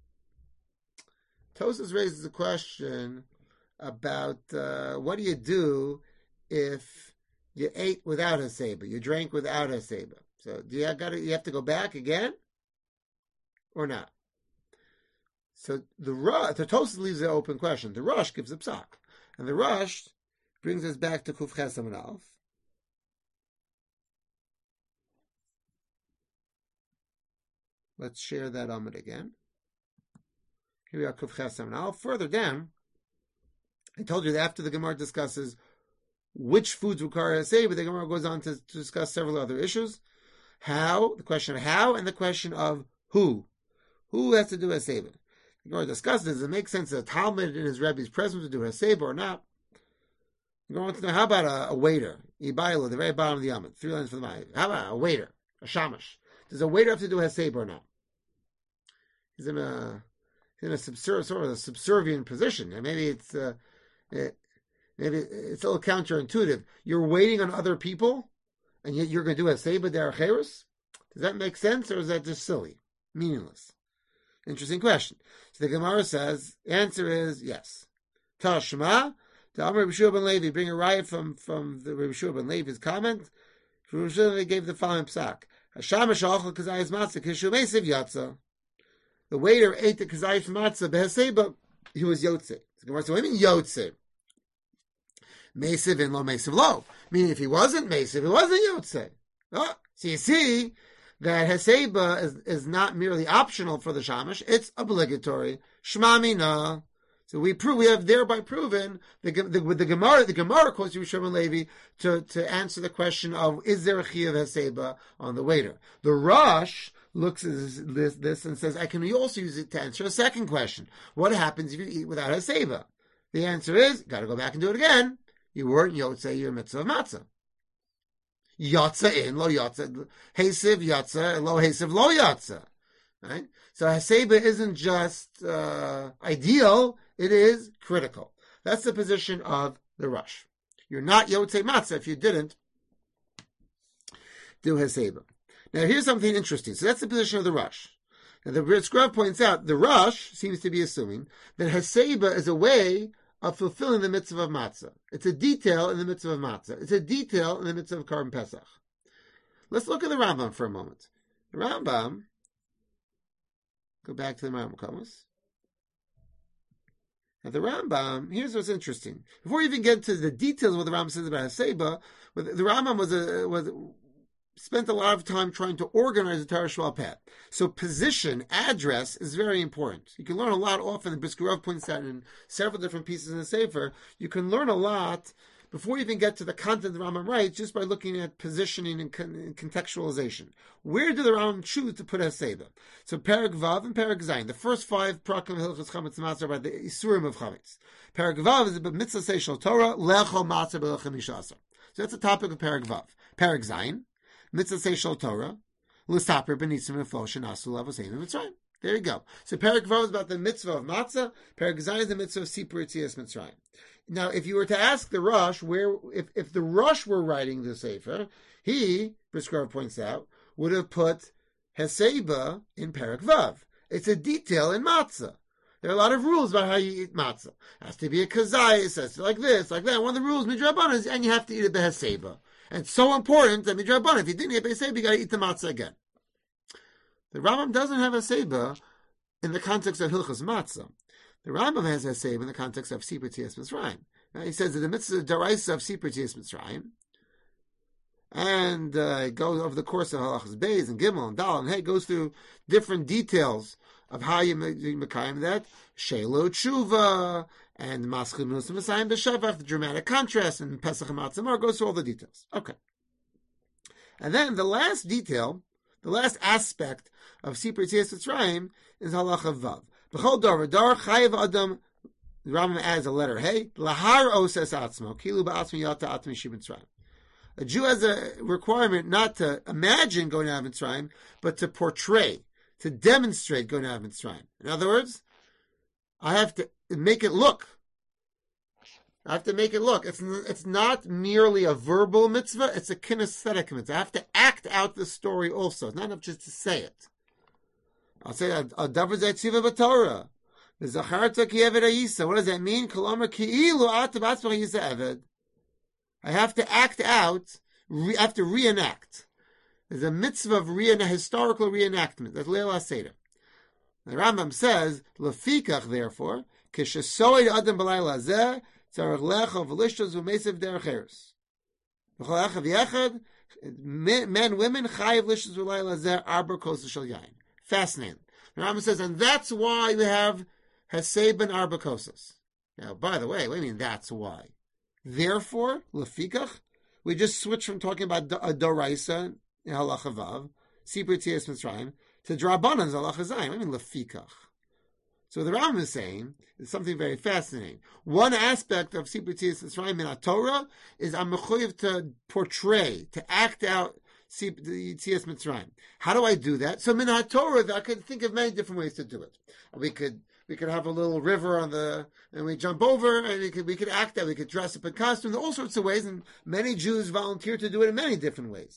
raises the question about what do you do if you ate without heseba, you drank without heseba. So do you have to go back again or not? So the Tosas leaves the open question. The Rosh gives a psak, and the Rosh brings us back to Kuf Ches Amud Aleph. Let's share that Amud again. Here we are, Kuf Ches Amud Aleph. Further down, I told you that after the Gemara discusses which foods require heseba, the Gemara goes on to discuss several other issues. How, the question of how, and the question of who. Who has to do heseba? The Gemara discusses, does it make sense that a Talmud in his Rebbe's presence to do heseba or not? The Gemara wants to know, how about a waiter? Ibayla, the very bottom of the Amud, 3 lines from the Ma'av. How about a waiter? A shamash? Does a waiter have to do heseba or not? He's in a sort of a subservient position, and maybe it's a little counterintuitive. You're waiting on other people, and yet you're going to do heseba derech eretz? Does that make sense, or is that just silly, meaningless? Interesting question. So the Gemara says, the answer is yes. Tashma, the Amar Rabbi Shua ben Levi, bring a riot from the Rabbi Shua ben Levi's comment. Rabbi Shua ben Levi gave the following psak. Hashamash ochel kazayis matzah kishu meisiv yatza. The waiter ate the kazayis matzah beheseba. He was yotze. The Gemara says, what do you mean yotze? Meisiv and lo meisiv lo. Meaning if he wasn't meisiv, he wasn't yotze. Oh, so you see that heseba is not merely optional for the shamash; it's obligatory. Shma mina. So we have thereby proven the Gemara. The Gemara quotes Rabbi Shua ben Levi to answer the question of is there a chiyuv heseba on the waiter. The Rosh looks at this and says, I can also use it to answer a second question: what happens if you eat without heseba? The answer is, got to go back and do it again. You weren't yotze your mitzvah of matzah. Yotza in, lo yotza, hesiv yotza, lo hesiv lo yotza. Right? So heseba isn't just ideal, it is critical. That's the position of the Rosh. You're not yotze matzah if you didn't do heseba. Now here's something interesting. So that's the position of the Rosh. Now the Brisker Rav points out, the Rosh seems to be assuming that heseba is a way of fulfilling the mitzvah of matzah. It's a detail in the mitzvah of matzah. It's a detail in the mitzvah of Karban Pesach. Let's look at the Rambam for a moment. The Rambam, go back to the Rambam Komas. Now the Rambam, here's what's interesting. Before we even get to the details of what the Rambam says about heseba, the Rambam was spent a lot of time trying to organize the Torah Shmuel Peh. So position, address is very important. You can learn a lot often, the Brisker Rav points out in several different pieces in the Sefer, you can learn a lot before you even get to the content the Rambam writes, just by looking at positioning and contextualization. Where do the Rambam choose to put Haseba? So Perek Vav and Perek Zayin. The first 5 Prakim Hilchos Chametz Matzah are about the Isurim of Chametz. Perek Vav is about Mitzvah Seishal Torah, Lechol Matzah B'Lechem Mishasar. So that's the topic of Perek Vav. Perek Zayin, Mitzvah Seishal Torah, L'Saper B'Nitzim V'Flo Shenasu Lavoseim Mitzrayim. There you go. So Perek Vav is about the mitzvah of matzah. Perek Zayin is the mitzvah of Sipur Yitzias Mitzrayim. Now, if you were to ask the Rosh, if the Rosh were writing the Sefer, he, Brisker points out, would have put Heseba in Perek Vav. It's a detail in matzah. There are a lot of rules about how you eat matzah. It has to be a kazayis, it has to be like this, like that. One of the rules, midrabanan, is, and you have to eat it beheseba. And it's so important that midrabanan, if you didn't eat beheseba, you got to eat the matzah again. The Rambam doesn't have Haseba in the context of Hilchos Matzah. The Rambam has Haseba in the context of Sipur Yitzias Mitzrayim. He says that the mitzvah daraisa of Sipur Yitzias Mitzrayim, and it goes over the course of Halachas Beis and Gimel and Dal and Hey, goes through different details of how you mekayim that Shelo Tshuva and Maschil Nus Messiah B'Shavach, the dramatic contrast, and Pesach and Matzah goes through all the details. Okay, and then the last detail, the last aspect of Sipur Yitzias Mitzrayim is Halacha Vav. B'chol dar v'dar chayiv adam. The Rambam adds a letter Hey, lahar oses atzmo kilu ba'atzmi yata atmi Mitzrayim. A Jew has a requirement not to imagine going out of Mitzrayim, but to portray, to demonstrate going out of Mitzrayim. In other words, I have to make it look. It's not merely a verbal mitzvah, it's a kinesthetic mitzvah. I have to act out the story also. It's not enough just to say it. I'll say, Davar Zaytziva B'Torah. V'zacharta ki eved ha'yisa. What does that mean? Kolomar ki'ilu ata b'atzmach yisa eved. I have to act out, I have to reenact. There's a mitzvah of historical reenactment. That's Leil HaSeder. The Rambam says, Lefikach, therefore, kishasoid adam b'layla hazeh, tzarech lecha v'lishtos v'mesev derech eres. V'chol echav yechad, men, women, chayiv lishtos v'layla hazeh, arba kosa shel yain. Fascinating. The Rambam says, and that's why we have Haseba and arba kosas. Now, by the way, what do you mean that's why? Therefore, lefikach, we just switched from talking about a doraisa in halacha vav, Sipur Yitzias Mitzrayim, to drabanan halacha zayin. I mean lefikach. So the Rambam is saying is something very fascinating. One aspect of Sipur Yitzias Mitzrayim in Torah is I'm mechuyev to portray, to act out the Yitzias Mitzrayim. How do I do that? So in Torah, I could think of many different ways to do it. We could have a little river and we jump over, and we could act out, we could dress up in costume, all sorts of ways, and many Jews volunteer to do it in many different ways.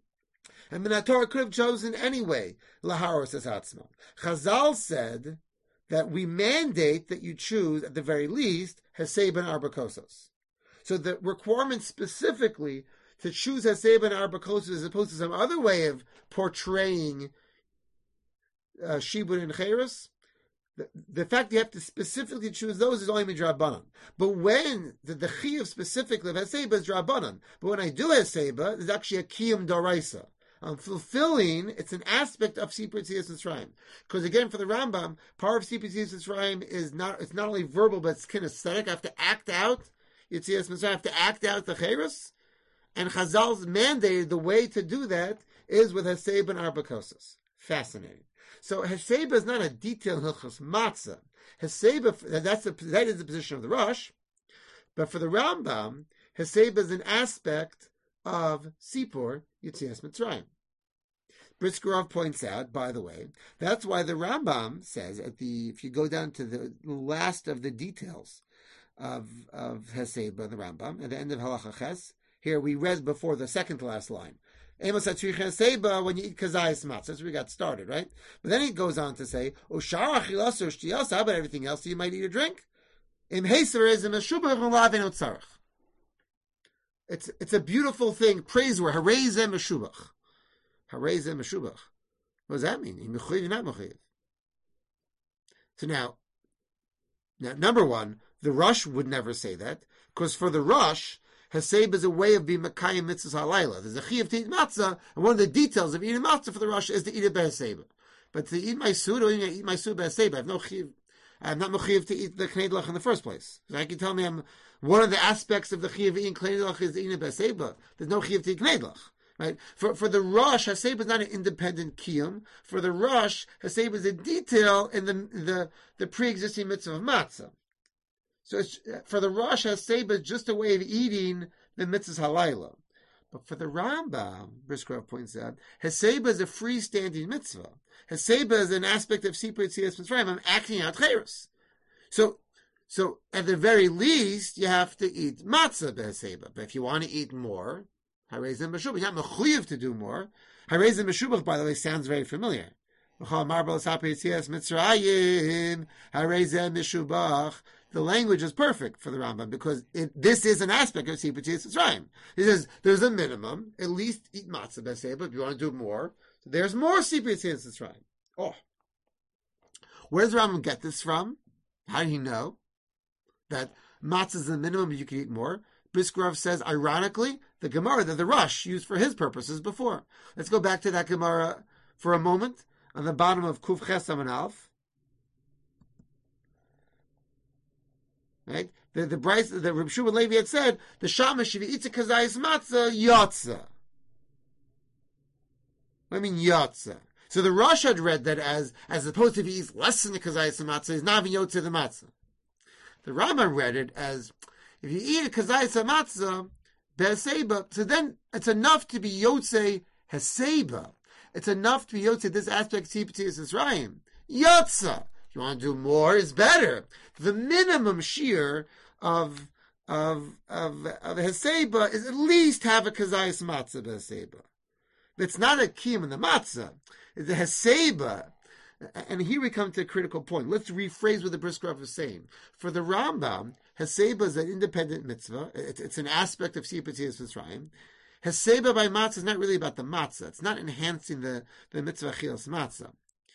And the Torah could have chosen any way. Laharos es atzmo. Chazal said that we mandate that you choose, at the very least, Haseba and arba kosos. So the requirement specifically to choose Haseba and arba kosos as opposed to some other way of portraying Shibud and Cheres, the fact you have to specifically choose those is only midrabanan. But when the chiyuv specifically of Haseba is drabanan, but when I do Haseba, there's actually a kiyum doraisa. I'm fulfilling, it's an aspect of Sipur Yitzias Mitzrayim. Because again, for the Rambam, part of Sipur Yitzias Mitzrayim is it's not only verbal, but it's kinesthetic. I have to act out Yitzias Mitzrayim, I have to act out the Cheres. And Chazal's mandated the way to do that is with Haseba and arba kosas. Fascinating. So Haseba is not a detailed Hilchos Matzah. Haseba, that is the position of the Rosh. But for the Rambam, Haseba is an aspect of Sipur Yitzias Mitzrayim. Briskerov points out, by the way, that's why the Rambam says if you go down to the last of the details of Haseba, the Rambam, at the end of Halacha Ches, here we read before the second to last line. Amos atzrich Haseba when you eat kazayis matzah. That's where we got started, right? But then he goes on to say, Oshar achilas or shtiyas, how about everything else you might eat or drink? Im heiser is im meshubach u'lavin otzarach. It's a beautiful thing, praiseworthy. Harei zeh meshubach. Harei zeh meshubach. What does that mean? Mechuyev, not mechuyev. So now, number one, the Rosh would never say that, because for the Rosh, Haseba is a way of being Makayim Mitzvahs Halayla. There's a Chiyuv to eat matzah, and one of the details of eating matzah for the Rosh is to eat it Behaseba. But to eat my food or eat my food Behaseba, I have no Chiyuv. I'm not mechiv to eat the knedlach in the first place. So I can tell me one of the aspects of the chiv eating knedlach is eating b'haseba. There's no chiv to eat knedlach. Right? For the Rosh, Haseba is not an independent kiyum. For the Rosh, Haseba is a detail in the pre-existing mitzvah of matzah. So for the Rosh, Haseba is just a way of eating the mitzvahs halayla. But for the Rambam, Briskerov points out, Haseba is a freestanding mitzvah. Haseba is an aspect of Sipur Tzias Mitzrayim. I'm acting out chayros. So at the very least, you have to eat matzah b'Haseba. But if you want to eat more, Harezim Meshubach, you're not mechuyev to do more. Harezim Meshubach, by the way, sounds very familiar. The language is perfect for the Rambam because this is an aspect of Sipur Tzias Mitzrayim. He says there's a minimum, at least eat matzah b'Haseba. If you want to do more, so there's more Sipur Tzias Mitzrayim. Oh, where does the Rambam get this from? How did he know that matzah is the minimum, but you can eat more? Briskerov says, ironically, the Gemara that the Rosh used for his purposes before. Let's go back to that Gemara for a moment on the bottom of Kuf Ches Amud Aleph. Right? The Bryce, the Reb Shimon Levi had said, the Shamash if he eats a kazayis matzah, yotza. I mean yotza. So the Rosh had read that as opposed to if he eats less than the kazayis matzah, he's not even yotza the matzah. The Rambam read it as if you eat a kazayis matzah, b'haseba, so then it's enough to be yotze haseba. It's enough to be yotze this aspect of Sipur Tzias Mitzrayim. Yotza. If you want to do more, is better. The minimum shear of haseba is at least have a kazayis matzah b'haseba. It's not a kiyum in the matzah. It's a haseba. And here we come to a critical point. Let's rephrase what the Briskerov is saying. For the Rambam, Haseba is an independent mitzvah. It's an aspect of Sipur Tzias Mitzrayim. Haseba by matzah is not really about the matzah. It's not enhancing the mitzvah chilas matzah.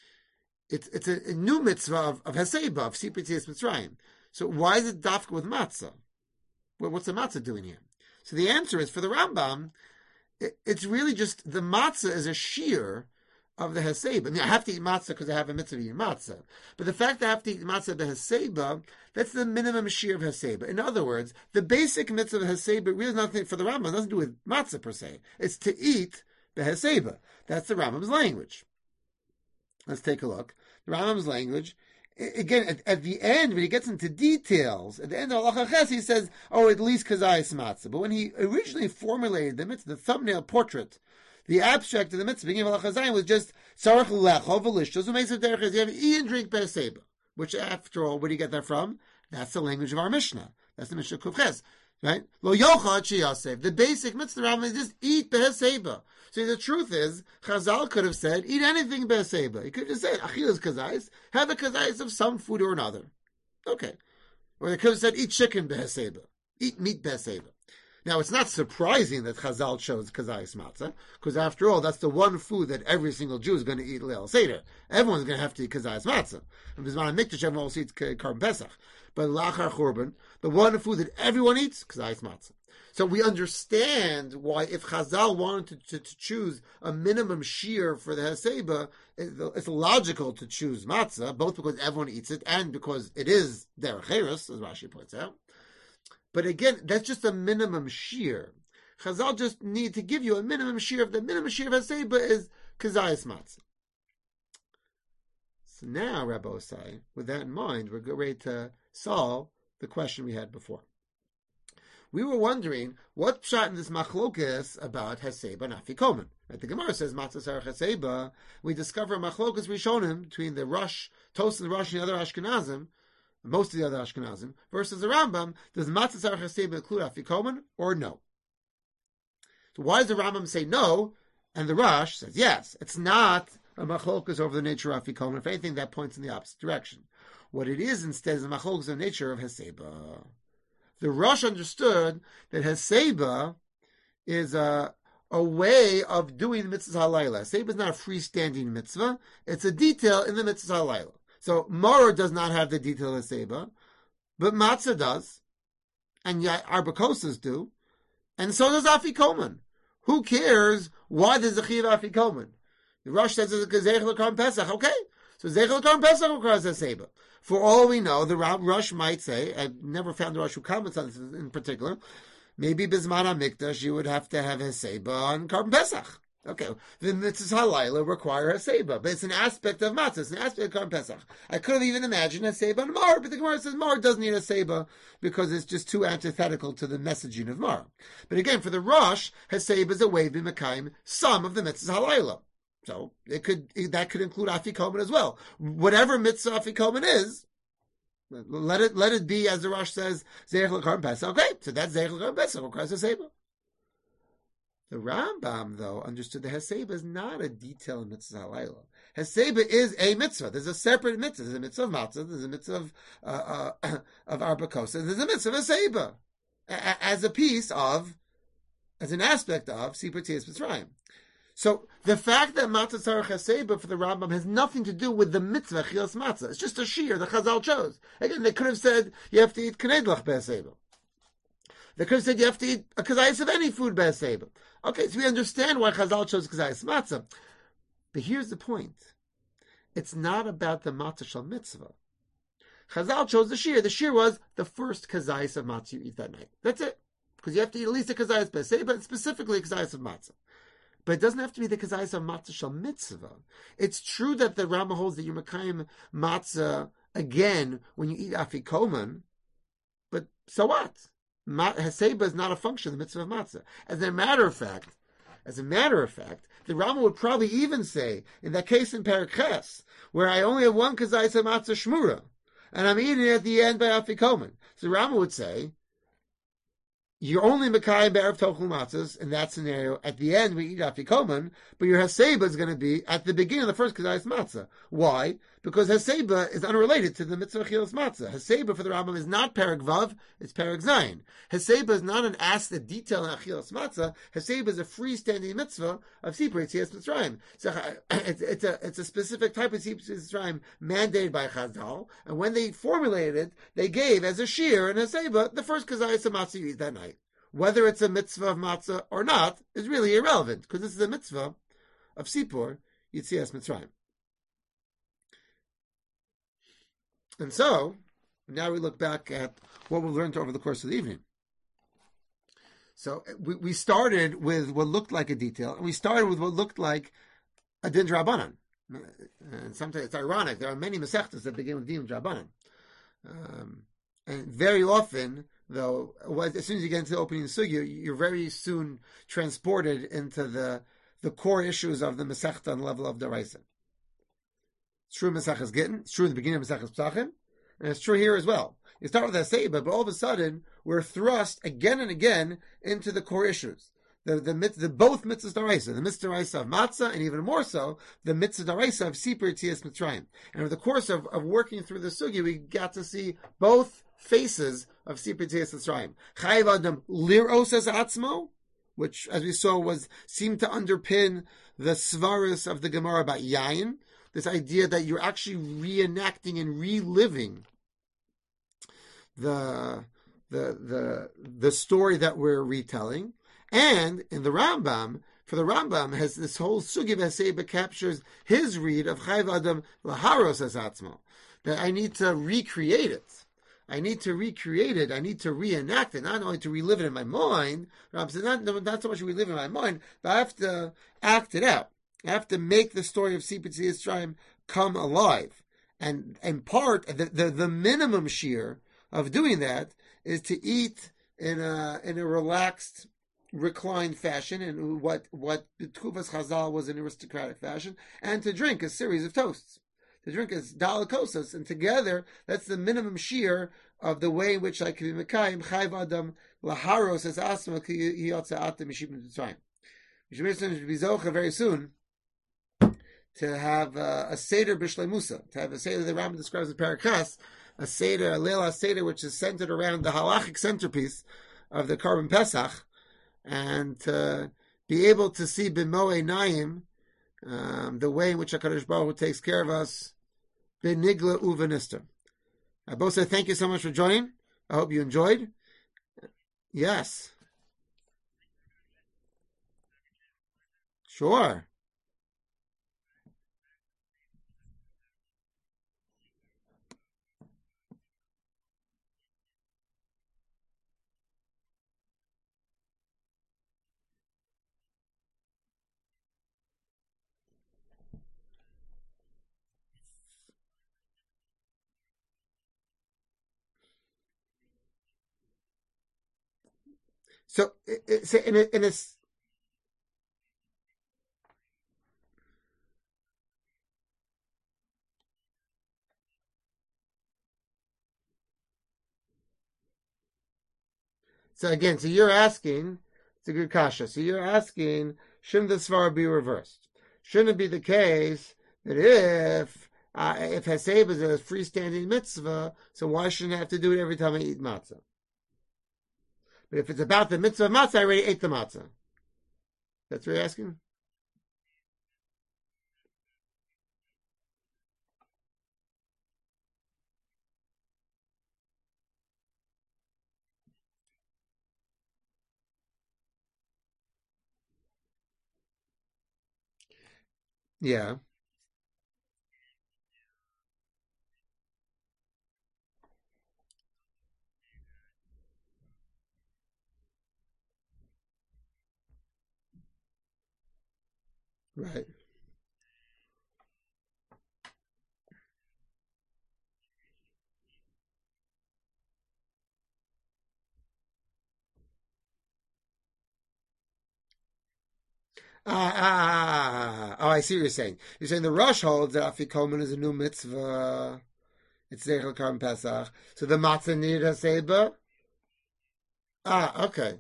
It's a new mitzvah of Haseba, of Sipur Tzias Mitzrayim. So why is it dafka with matzah? What's the matzah doing here? So the answer is, for the Rambam, it's really just the matzah is a shear of the Haseba. I mean, I have to eat matzah because I have a mitzvah eating matzah. But the fact that I have to eat matzah b'Haseba, that's the minimum shear of Haseba. In other words, the basic mitzvah of Haseba really has nothing, for the Rambam, nothing to do with matzah per se. It's to eat b'Haseba. That's the Rambam's language. Let's take a look. The Rambam's language, again, at the end, when he gets into details, at the end of Halacha Ches, he says, at least kazayis matzah. But when he originally formulated the mitzvah, the thumbnail portrait, the abstract of the mitzvah, beginning of Halacha Zayin, was just Sarach Lecho V'Lishtos U'Meisav Derech. You have eat and drink b'Haseba. Which, after all, where do you get that from? That's the language of our Mishnah. That's the Mishnah Kuf Ches, right? Lo Yocha Chi Yosef. The basic mitzvah Rambam is just eat b'Haseba. So the truth is, Chazal could have said, eat anything b'Haseba. He could have said, Achilas kazayis, have a kazayis of some food or another. Okay. Or they could have said, eat chicken b'Haseba. Eat meat b'Haseba. Now, it's not surprising that Chazal chose kazayis matzah, because after all, that's the one food that every single Jew is going to eat Leil Seder. Everyone's going to have to eat kazayis matzah. And B'zman HaMikdash, everyone also eats Karban Pesach. But Lachar Churban, the one food that everyone eats, kazayis matzah. So we understand why, if Chazal wanted to choose a minimum shear for the Haseba, it's logical to choose matzah, both because everyone eats it and because it is derech eretz, as Rashi points out. But again, that's just a minimum shear. Chazal just need to give you a minimum shear. The minimum shear of Haseba is kazayis matzah. So now, Rabbi Osai, with that in mind, we're ready to solve the question we had before. We were wondering what pshat in this machlokas about Haseba and Afikomen. Right? The Gemara says matzah sarach Haseba. We discover a machlokas rishonim between the Rosh, Tos and the Rosh and the other Ashkenazim, most of the other Ashkenazim, versus the Rambam. Does matzah sarach Haseba include Afikomen or no? So why does the Rambam say no and the Rosh says yes? It's not a machlokas over the nature of Afikomen. If anything, that points in the opposite direction. What it is instead is a machlokas of the nature of Haseba. The Rosh understood that Haseba is a way of doing the mitzvah halayla. Haseba is not a freestanding mitzvah. It's a detail in the mitzvah halayla. So Morah does not have the detail of Haseba, but Matzah does, and yet Arbakosas do, and so does Afikomen. Who cares why there's a Chiv Afikomen? The Rosh says it's a Gezerich L'Karban Pesach. Okay, So Zeichel Karban Pesach requires Haseba. For all we know, the Rosh might say, I've never found a Rosh who comments on this in particular, maybe Bisman HaMikdash you would have to have Haseba on Karban Pesach. Okay, the mitzvahs halayla require Haseba, but it's an aspect of matzah, it's an aspect of Karban Pesach. I could have even imagined Haseba on Mar, but the Gemara says Mar doesn't need Haseba because it's just too antithetical to the messaging of Mar. But again, for the Rosh, Haseba is a way to Mekayim some of the mitzvahs halayla. So that could include Afikomen as well. Whatever mitzvah Afikomen is, let it be as the Rosh says Zeichel Karban Pesach. Okay, so that's Zeichel Karban Pesach requires Haseba. The Rambam, though, understood the Haseba is not a detail in mitzvah halayla. Haseba is a mitzvah. There's a separate mitzvah. There's a mitzvah of matzah. There's a mitzvah of arba kosa. There's a mitzvah of Haseba as an aspect of Sipur Tzias Mitzrayim. So the fact that matzah tzarich Haseba for the Rambam has nothing to do with the mitzvah chilas matzah. It's just a shear the Chazal chose. Again, they could have said you have to eat knedlach be'Haseba. They could have said you have to eat a kazayis of any food be'Haseba. Okay, so we understand why Chazal chose kazayis matzah. But here's the point. It's not about the matzah shal mitzvah. Chazal chose the shear. The shear was the first kazayis of matzah you eat that night. That's it. Because you have to eat at least a kazayis be'Haseba, and specifically a kazayis of matzah. But it doesn't have to be the kazayis of matzah shal mitzvah. It's true that the Rambam holds that you're mekayim matzah again when you eat afikoman, but so what? Haseba is not a function of the mitzvah of matzah. As a matter of fact, the Rambam would probably even say, in that case in Perek Ches, where I only have one kazayis of matzah shmura, and I'm eating it at the end by afikoman. So the Rambam would say, you're only Mekayim Be'erev Tochel Matzahs in that scenario. At the end, we eat Afikoman, but your Haseba is going to be at the beginning of the first Kazayis Matzah. Why? Because Haseba is unrelated to the Mitzvah Chilas Matzah. Haseba for the Rambam is not Perek Vav, it's Perek Zayin. Haseba is not an aspect detail in Achilas Matzah. Haseba is a freestanding mitzvah of Sipur Tzias Mitzrayim. So it's a specific type of Sipur Tzias Mitzrayim mandated by Chazal, and when they formulated it, they gave as a shear and Haseba the first Kazayis of Matzah you eat that night. Whether it's a mitzvah of matzah or not is really irrelevant, because this is a mitzvah of Sipur Yitzias Mitzrayim. And so, now we look back at what we learned over the course of the evening. So, we started with what looked like a detail, and we started with what looked like a din drabanan. And sometimes it's ironic, there are many mesechtas that begin with din drabanan. And very often, though, as soon as you get into the opening sugya, you're very soon transported into the core issues of the Masechta on the level of the Raisa. It's true in Maseches Gittin, it's true in the beginning of Maseches Psachim, and it's true here as well. You start with Haseba, but all of a sudden, we're thrust again and again into the core issues. The both mitzvahs daraisa, the mitzvah daraisa of matzah, and even more so, the mitzvah daraisa of Sipur Tzias Mitzrayim. And over the course of working through the sugya, we got to see both faces of Sipur Tzias Mitzrayim. Chayiv Adam liros as atzmo, which, as we saw, seemed to underpin the svarus of the Gemara about yayin. This idea that you're actually reenacting and reliving the story that we're retelling. And in the Rambam, for the Rambam, has this whole sugi v'haseba captures his read of Chayiv Adam laharos as atzmo, that I need to recreate it. I need to reenact it, not only to relive it in my mind. Rambam says not so much to relive it in my mind, but I have to act it out. I have to make the story of Sipur Tzias Mitzrayim come alive. And in part, the minimum shear of doing that is to eat in a relaxed, reclined fashion, and what Tkufas Chazal was an aristocratic fashion, and to drink a series of toasts. To drink as daled kosas, and together, that's the minimum shear of the way in which I can be Mekayim Chayiv Adam laharos as asma ki yotza atem mishipim mitzrayim. We should be zocha very soon to have a seder b'shlei Musa, to have a seder the Rambam describes in Perek Ches, a seder, a leila seder, which is centered around the halachic centerpiece of the Karban Pesach, and to be able to see b'mo einayim the way in which HaKadosh Baruch Hu takes care of us, b'nigla u'v'nister. I both say thank you so much for joining. I hope you enjoyed. Yes. Sure. So, in a so again, so you're asking, it's a good kasha. So you're asking, shouldn't the svara be reversed? Shouldn't it be the case that if Haseb is a freestanding mitzvah, so why shouldn't I have to do it every time I eat matzah? But if it's about the mitzvah of matzah, I already ate the matzah. That's what you're asking? Yeah, right. Oh, I see what you're saying. You're saying the Rosh holds that Afikoman is a new mitzvah. It's Zeichel Karm Pesach. So the matzah needed Haseba? Okay.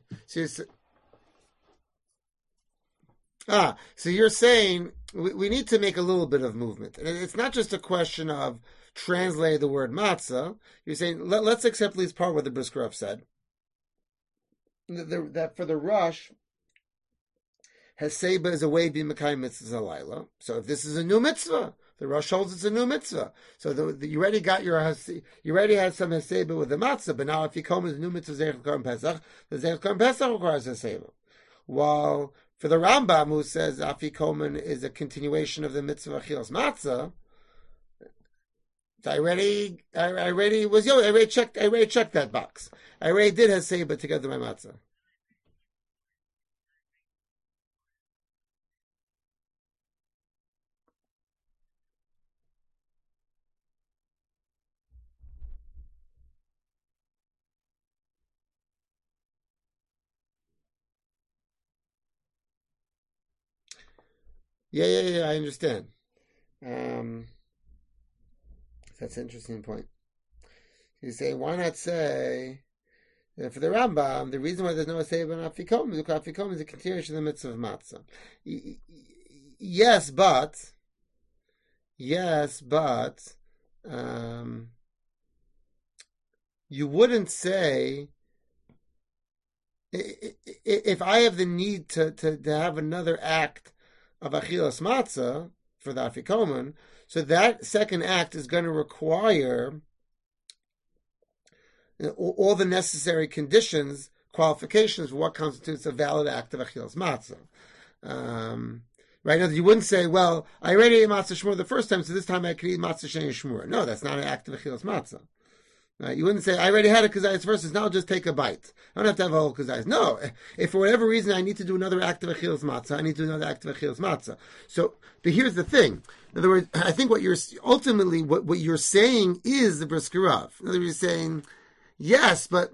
So you're saying we need to make a little bit of movement. And it's not just a question of translate the word matzah. You're saying, let's accept at least part of what the Brisker Rov said. That for the Rosh, Haseba is a way to be Mekayim mitzvah Zalayla. So if this is a new mitzvah, the Rosh holds it's a new mitzvah. So you already got you already had some Haseba with the matzah, but now if you come as a new mitzvah Zeichel Karm Pesach, the Zeichel Karm Pesach requires Haseba. While for the Rambam, who says Afikoman is a continuation of the mitzvah Achilas Matzah, I already checked that box. I already did Haseba together with my matzah. Yeah, I understand. Um, that's an interesting point. You say, why not say for the Rambam, the reason why there's no Haseba on Afikom is because Afikom is a continuation of the mitzvah of matzah. Yes, but um, you wouldn't say if I have the need to have another act of achilas matzah for the afikomen, so that second act is going to require all the necessary conditions, qualifications for what constitutes a valid act of achilas matzah. Right now, you wouldn't say, well, I already ate matzah shmur the first time, so this time I can eat matzah sheni shmur. No, that's not an act of achilas matzah. Right? You wouldn't say, I already had a kazayas versus now I'll just take a bite. I don't have to have a whole kazayas. No, if for whatever reason I need to do another act of achilas matzah, I need to do another act of achilas matzah. So, but here's the thing. In other words, I think what you're saying is the Brisker Rov. In other words, you're saying, yes, but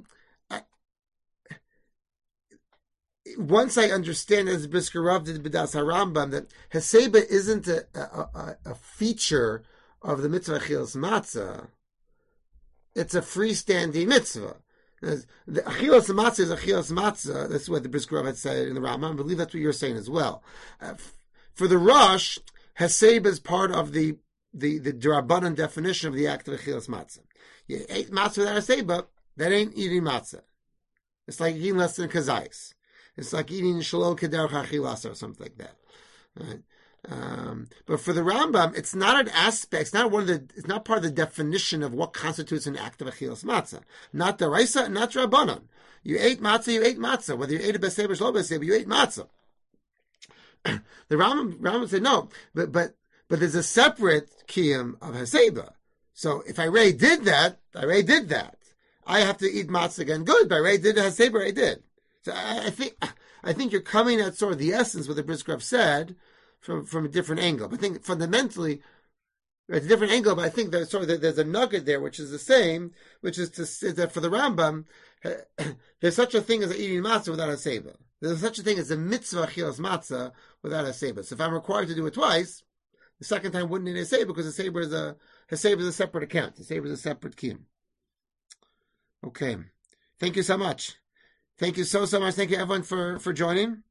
once I understand, as Brisker Rov did B'das HaRambam, that Haseba isn't a feature of the mitzvah achilas matzah, it's a freestanding mitzvah. The achilas matzah is achilas matzah. That's what the Brisker Rov had said in the Rambam. I believe that's what you're saying as well. For the Rosh, Haseba is part of the Drabanan definition of the act of achilas matzah. You ate matzah without Haseba, that ain't eating matzah. It's like eating less than kazayis. It's like eating shalom kederach achilas or something like that. Right? But for the Rambam, it's not an aspect. It's not part of the definition of what constitutes an act of achilas matzah. Not the raisa, not Rabbanon. You ate matzah. Whether you ate a beseber, shlo beseber, you ate matzah. The Rambam said no, but there's a separate kiyum of haseba. So if I already did that. I have to eat matzah again. Good, but I already did haseba. I did. So I think you're coming at sort of the essence what the Brisker Rov said from a different angle. But I think fundamentally, It's a different angle, but I think there's a nugget there, which is the same, which is that for the Rambam, there's such a thing as eating matzah without a seiba. There's such a thing as a mitzvah chilas matzah without a seiba. So if I'm required to do it twice, the second time wouldn't need a seiba because the seiba is a separate account. The seiba is a separate kiyum. Okay, thank you so much. Thank you so much. Thank you everyone for joining.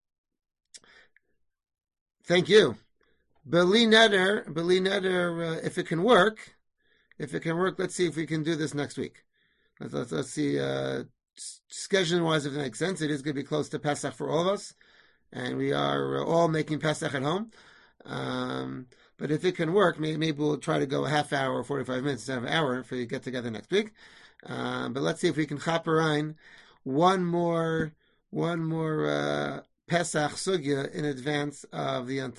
Thank you. Beli Neder, if it can work, let's see if we can do this next week. Let's see, scheduling wise, if it makes sense. It is going to be close to Pesach for all of us, and we are all making Pesach at home. But if it can work, maybe we'll try to go a half hour or 45 minutes instead of an hour if we get together next week. But let's see if we can chaperine one more Pesach sugya in advance of the